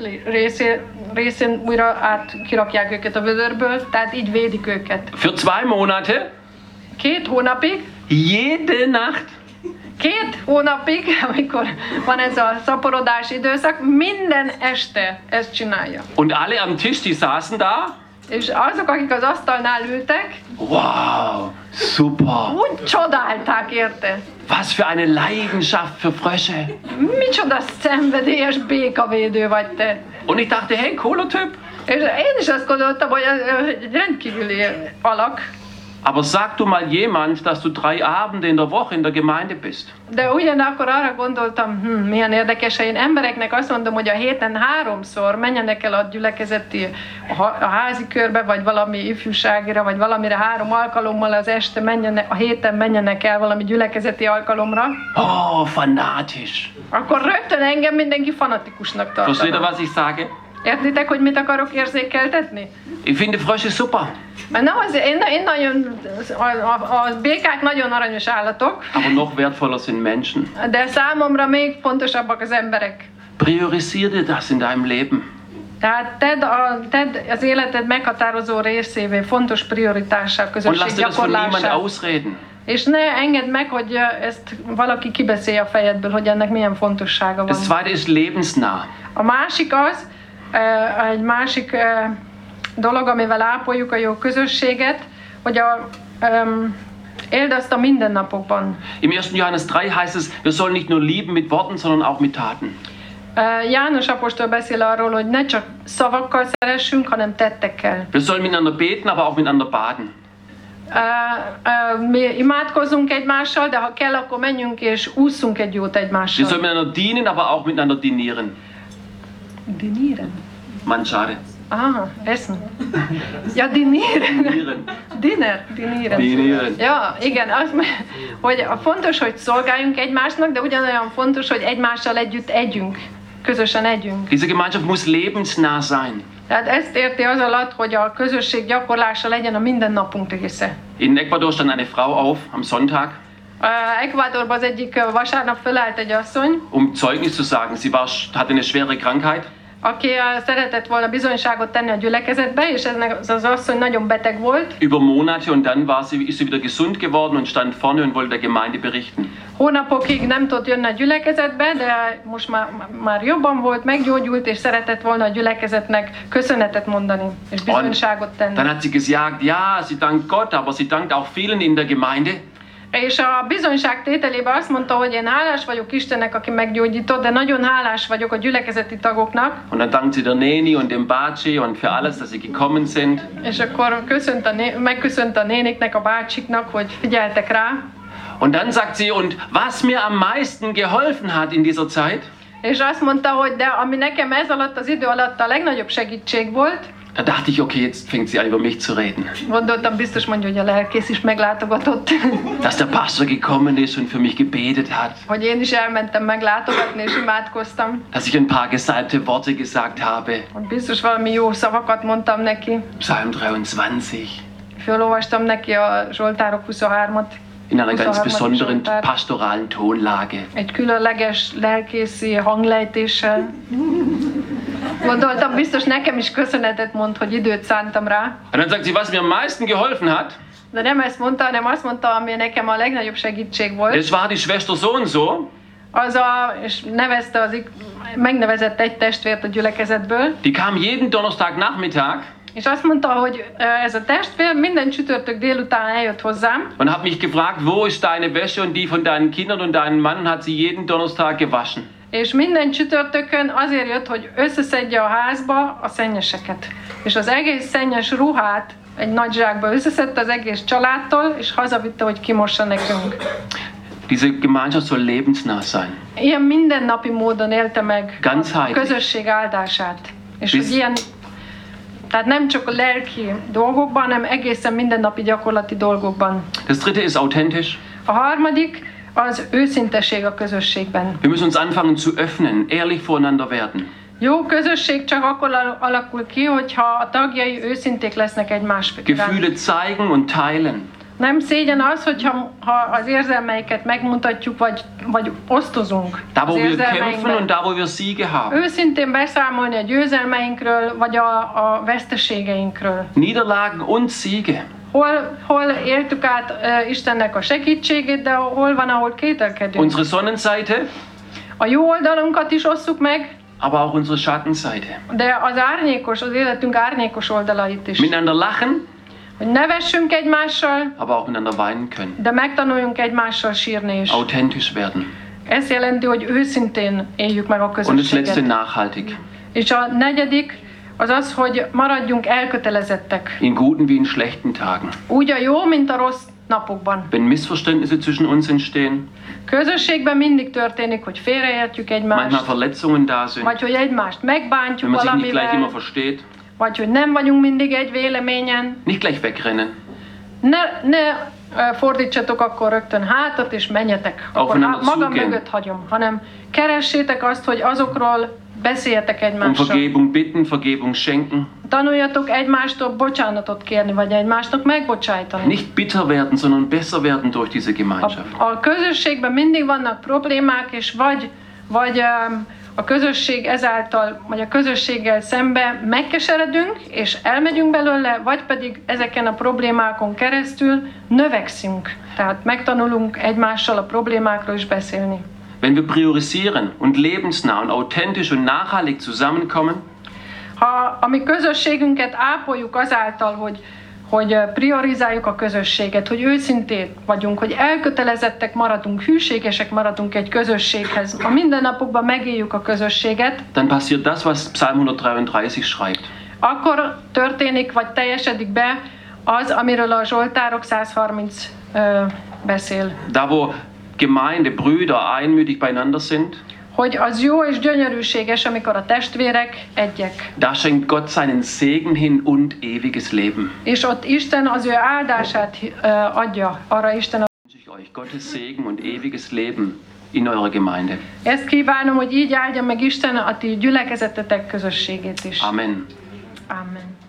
részén újra kirakják őket a vödörből, tehát így védik őket. Für 2 Monate, 2 hónapig, jede Nacht. 2 hónapig, amikor van ez a szaporodás időszak, minden este ezt csinálja. Und alle am Tisch, die saßen da. És azok, akik az asztalnál ültek, Wow, super. úgy csodálták, érte? Was für eine Leidenschaft für Frösche. Micsoda szenvedélyes békavédő vagy te. Und ich dachte, hey, cooler Typ. És én is azt gondoltam, hogy ez egy rendkívüli alak. Aber sag du mal jemand, dass du 3 Abende in der Woche in der Gemeinde bist. De ugyanakkor arra gondoltam, milyen érdekes, ha én embereknek azt mondom, hogy a héten 3-szor menjenek el a gyülekezeti, a házi körbe, vagy valami ifjúságira, vagy valamire 3 alkalommal az este a héten menjenek el valami gyülekezeti alkalomra, Oh, fanatisch. akkor rögtön engem mindenki fanatikusnak Versteht ihr, tartanak. was ich sage? Értitek, hogy mit akarok érzékeltetni? Ich finde Frösche super. Mert nem az, én nagyon, a békák nagyon aranyos állatok, Aber noch wertvoller sind Menschen. de számomra még fontosabbak az emberek. Priorisier dir das in deinem Leben. Tehát tedd az életed meghatározó részévé, fontos prioritássá, Und közösség lass dir das von niemand gyakorlásá. ausreden. És ne engedd meg, hogy ezt valaki kibeszélje a fejedből, hogy ennek milyen fontossága van. Das zweite ist lebensnah. A másik az, egy másik dolog, amivel ápoljuk a jó közösséget, hogy éld azt a mindennapokban. Im 1. Johannes 3 heißt es, wir sollen nicht nur lieben mit Worten, sondern auch mit Taten. János apostol beszél arról, hogy ne csak szavakkal szeressünk, hanem tettekkel. Wir sollen miteinander beten, aber auch miteinander baden. Mi imádkozzunk egymással, de ha kell, akkor menjünk és ússzunk egy jót Wir egymással. sollen miteinander dienen, aber auch miteinander dinieren. Dinieren? Mangiare. Essen. Ja, dinieren. Dinieren. Dinieren. Dinieren. Ja, igen, hogy fontos, hogy szolgáljunk egymásnak, de ugyanolyan fontos, hogy egymással együtt együnk. Közösen együnk. Diese Gemeinschaft muss lebensnah sein. Tehát ezt érti az alatt, hogy a közösség gyakorlása legyen a mindennapunk része. In Ecuador stand eine Frau auf am Sonntag, Ecuadorban az egyik vasárnap fölállt egy asszony, um Zeugnis zu sagen. Sie hatte eine schwere Krankheit. aki szeretett volna bizonyságot tenni a gyülekezetbe, és az asszony nagyon beteg volt. Über Monate und dann ist sie wieder gesund geworden und stand vorne und wollte der Gemeinde berichten. hónapokig nem tudott jönni a gyülekezetbe, de most már jobban volt, meggyógyult, és szeretett volna a gyülekezetnek köszönetet mondani, és bizonyságot tenni. Dann hat sie gesagt, ja, sie dankt Gott, aber sie dankt auch vielen in der Gemeinde. És a bizonyság tételében azt mondta, hogy én hálás vagyok Istennek, aki meggyógyított, de nagyon hálás vagyok a gyülekezeti tagoknak. Und dann dankt sie der Neni und dem Baci und für alles, dass sie gekommen sind. És akkor megköszönt a néniknek, a bácsiknak, hogy figyeltek rá. Und dann sagt sie, und was mir am meisten geholfen hat in dieser Zeit, És azt mondta, hogy de ami nekem ez alatt az idő alatt a legnagyobb segítség volt, da dachte ich, okay, jetzt fängt sie an, über mich zu reden. gondoltam, biztos mondja, hogy a lelkész is meglátogatott. Dass der Pastor gekommen ist und für mich gebetet hat. Hogy én is elmentem meglátogatni, és imádkoztam. Dass ich ein paar gesalbte Worte gesagt habe. Hogy biztos valami jó szavakat mondtam neki. Psalm 23. Fölolvastam neki a Zsoltárok 23-at. In einer ganz besonderen pastoralen Tonlage. Egy különleges lelkészi hanglejtéssel. Gondoltam, biztos nekem is köszönetet mond, hogy időt szántam rá. Und dann sagt sie, was mir am meisten geholfen hat. De nem ezt mondta, hanem azt mondta, ami nekem a legnagyobb segítség volt. Es war die Schwester so und so. És megnevezett egy testvért a gyülekezetből. Die kam jeden Donnerstagnachmittag. És azt mondta, hogy ez a testvér minden csütörtök délután eljött hozzám. Und hat mich gefragt, wo ist deine Wäsche und die von deinen Kindern und deinem Mann, hat sie jeden Donnerstag gewaschen. És minden csütörtökön azért jött, hogy összeszedje a házba a szennyeseket. És az egész szennyes ruhát egy nagy zsákba összeszedte az egész családtól, és hazavitte, hogy kimossa nekünk. Diese Gemeinschaft soll lebensnah sein. Ilyen mindennapi módon élte meg a közösség áldását. És hogy ilyen, tehát nem csak a lelki dolgokban, hanem egészen mindennapi gyakorlati dolgokban. Das dritte ist authentisch. A harmadik az őszinteség a közösségben. Wir müssen uns anfangen zu öffnen, ehrlich voreinander werden. Jó közösség csak akkor alakul ki, hogyha a tagjai őszinték lesznek egymás iránt. Gefühle zeigen und teilen. Nem szégyen az, hogyha az érzelmeiket megmutatjuk, vagy osztozunk Da, az wo wir kämpfen érzelmeinkben. und da, wo wir Siege haben. Őszintén beszámolni a győzelmeinkről, vagy a veszteségeinkről. Niederlagen und Siege. Hol éltük át Istennek a segítségét, de hol van, ahol kételkedünk. Unsere Sonnenseite, A jó oldalunkat is osszuk meg, aber auch unsere Schattenseite. de az életünk árnyékos oldalait is. Miteinander lachen, Hogy nevessünk egymással, aber auch miteinander weinen können. de megtanuljunk egymással sírni is. Authentisch werden. Ez jelenti, hogy őszintén éljük meg a Und das letzte közösséget. nachhaltig. És a negyedik az az, hogy maradjunk elkötelezettek. In guten wie in schlechten Tagen. Úgy a jó, mint a rossz napokban. Wenn Missverständnisse zwischen uns entstehen, Közösségben mindig történik, hogy félreértjük manchmal egymást, Verletzungen da sind, vagy hogy egymást wenn megbántjuk man sich nicht gleich immer valamivel, versteht, vagy hogy nem vagyunk mindig egy véleményen. nicht gleich wegrennen. Ne fordítsatok akkor rögtön hátat, és menjetek. Akkor Aufeinander magam zugehen. mögött hagyom, hanem keressétek azt, hogy azokról beszéljetek Um egymással. Vergebung bitten, Vergebung schenken. Tanuljatok egymástól bocsánatot kérni, vagy egymásnak megbocsájtani. Nicht bitter werden, sondern besser werden durch diese Gemeinschaft. A közösségben mindig vannak problémák, és vagy a közösség ezáltal, vagy a közösséggel szembe megkeseredünk, és elmegyünk belőle, vagy pedig ezeken a problémákon keresztül növekszünk. Tehát megtanulunk egymással a problémákról is beszélni. Wenn wir priorisieren und lebensnah und authentisch und nachhaltig zusammenkommen, Ha a mi közösségünket ápoljuk azáltal, hogy priorizáljuk a közösséget, hogy őszintén vagyunk, hogy elkötelezettek maradunk, hűségesek maradunk egy közösséghez, a mindennapokban megéljük a közösséget, dann passiert das, was Psalm 133 schreibt. akkor történik, vagy teljesedik be az, amiről a Zsoltárok 130 beszél. Da, wo Gemeinde, Brüder einmütig beieinander sind, Hogy az jó és gyönyörűséges, amikor a testvérek egyek. da schenkt Gott seinen Segen hin und ewiges Leben. És ott Isten az ő áldását adja, arra Isten. Wünsche ich euch Gottes Segen und ewiges Leben in eurer Gemeinde. Ezt kívánom, hogy így áldja meg Isten a ti gyülekezetetek közösségét is. Amen. Amen.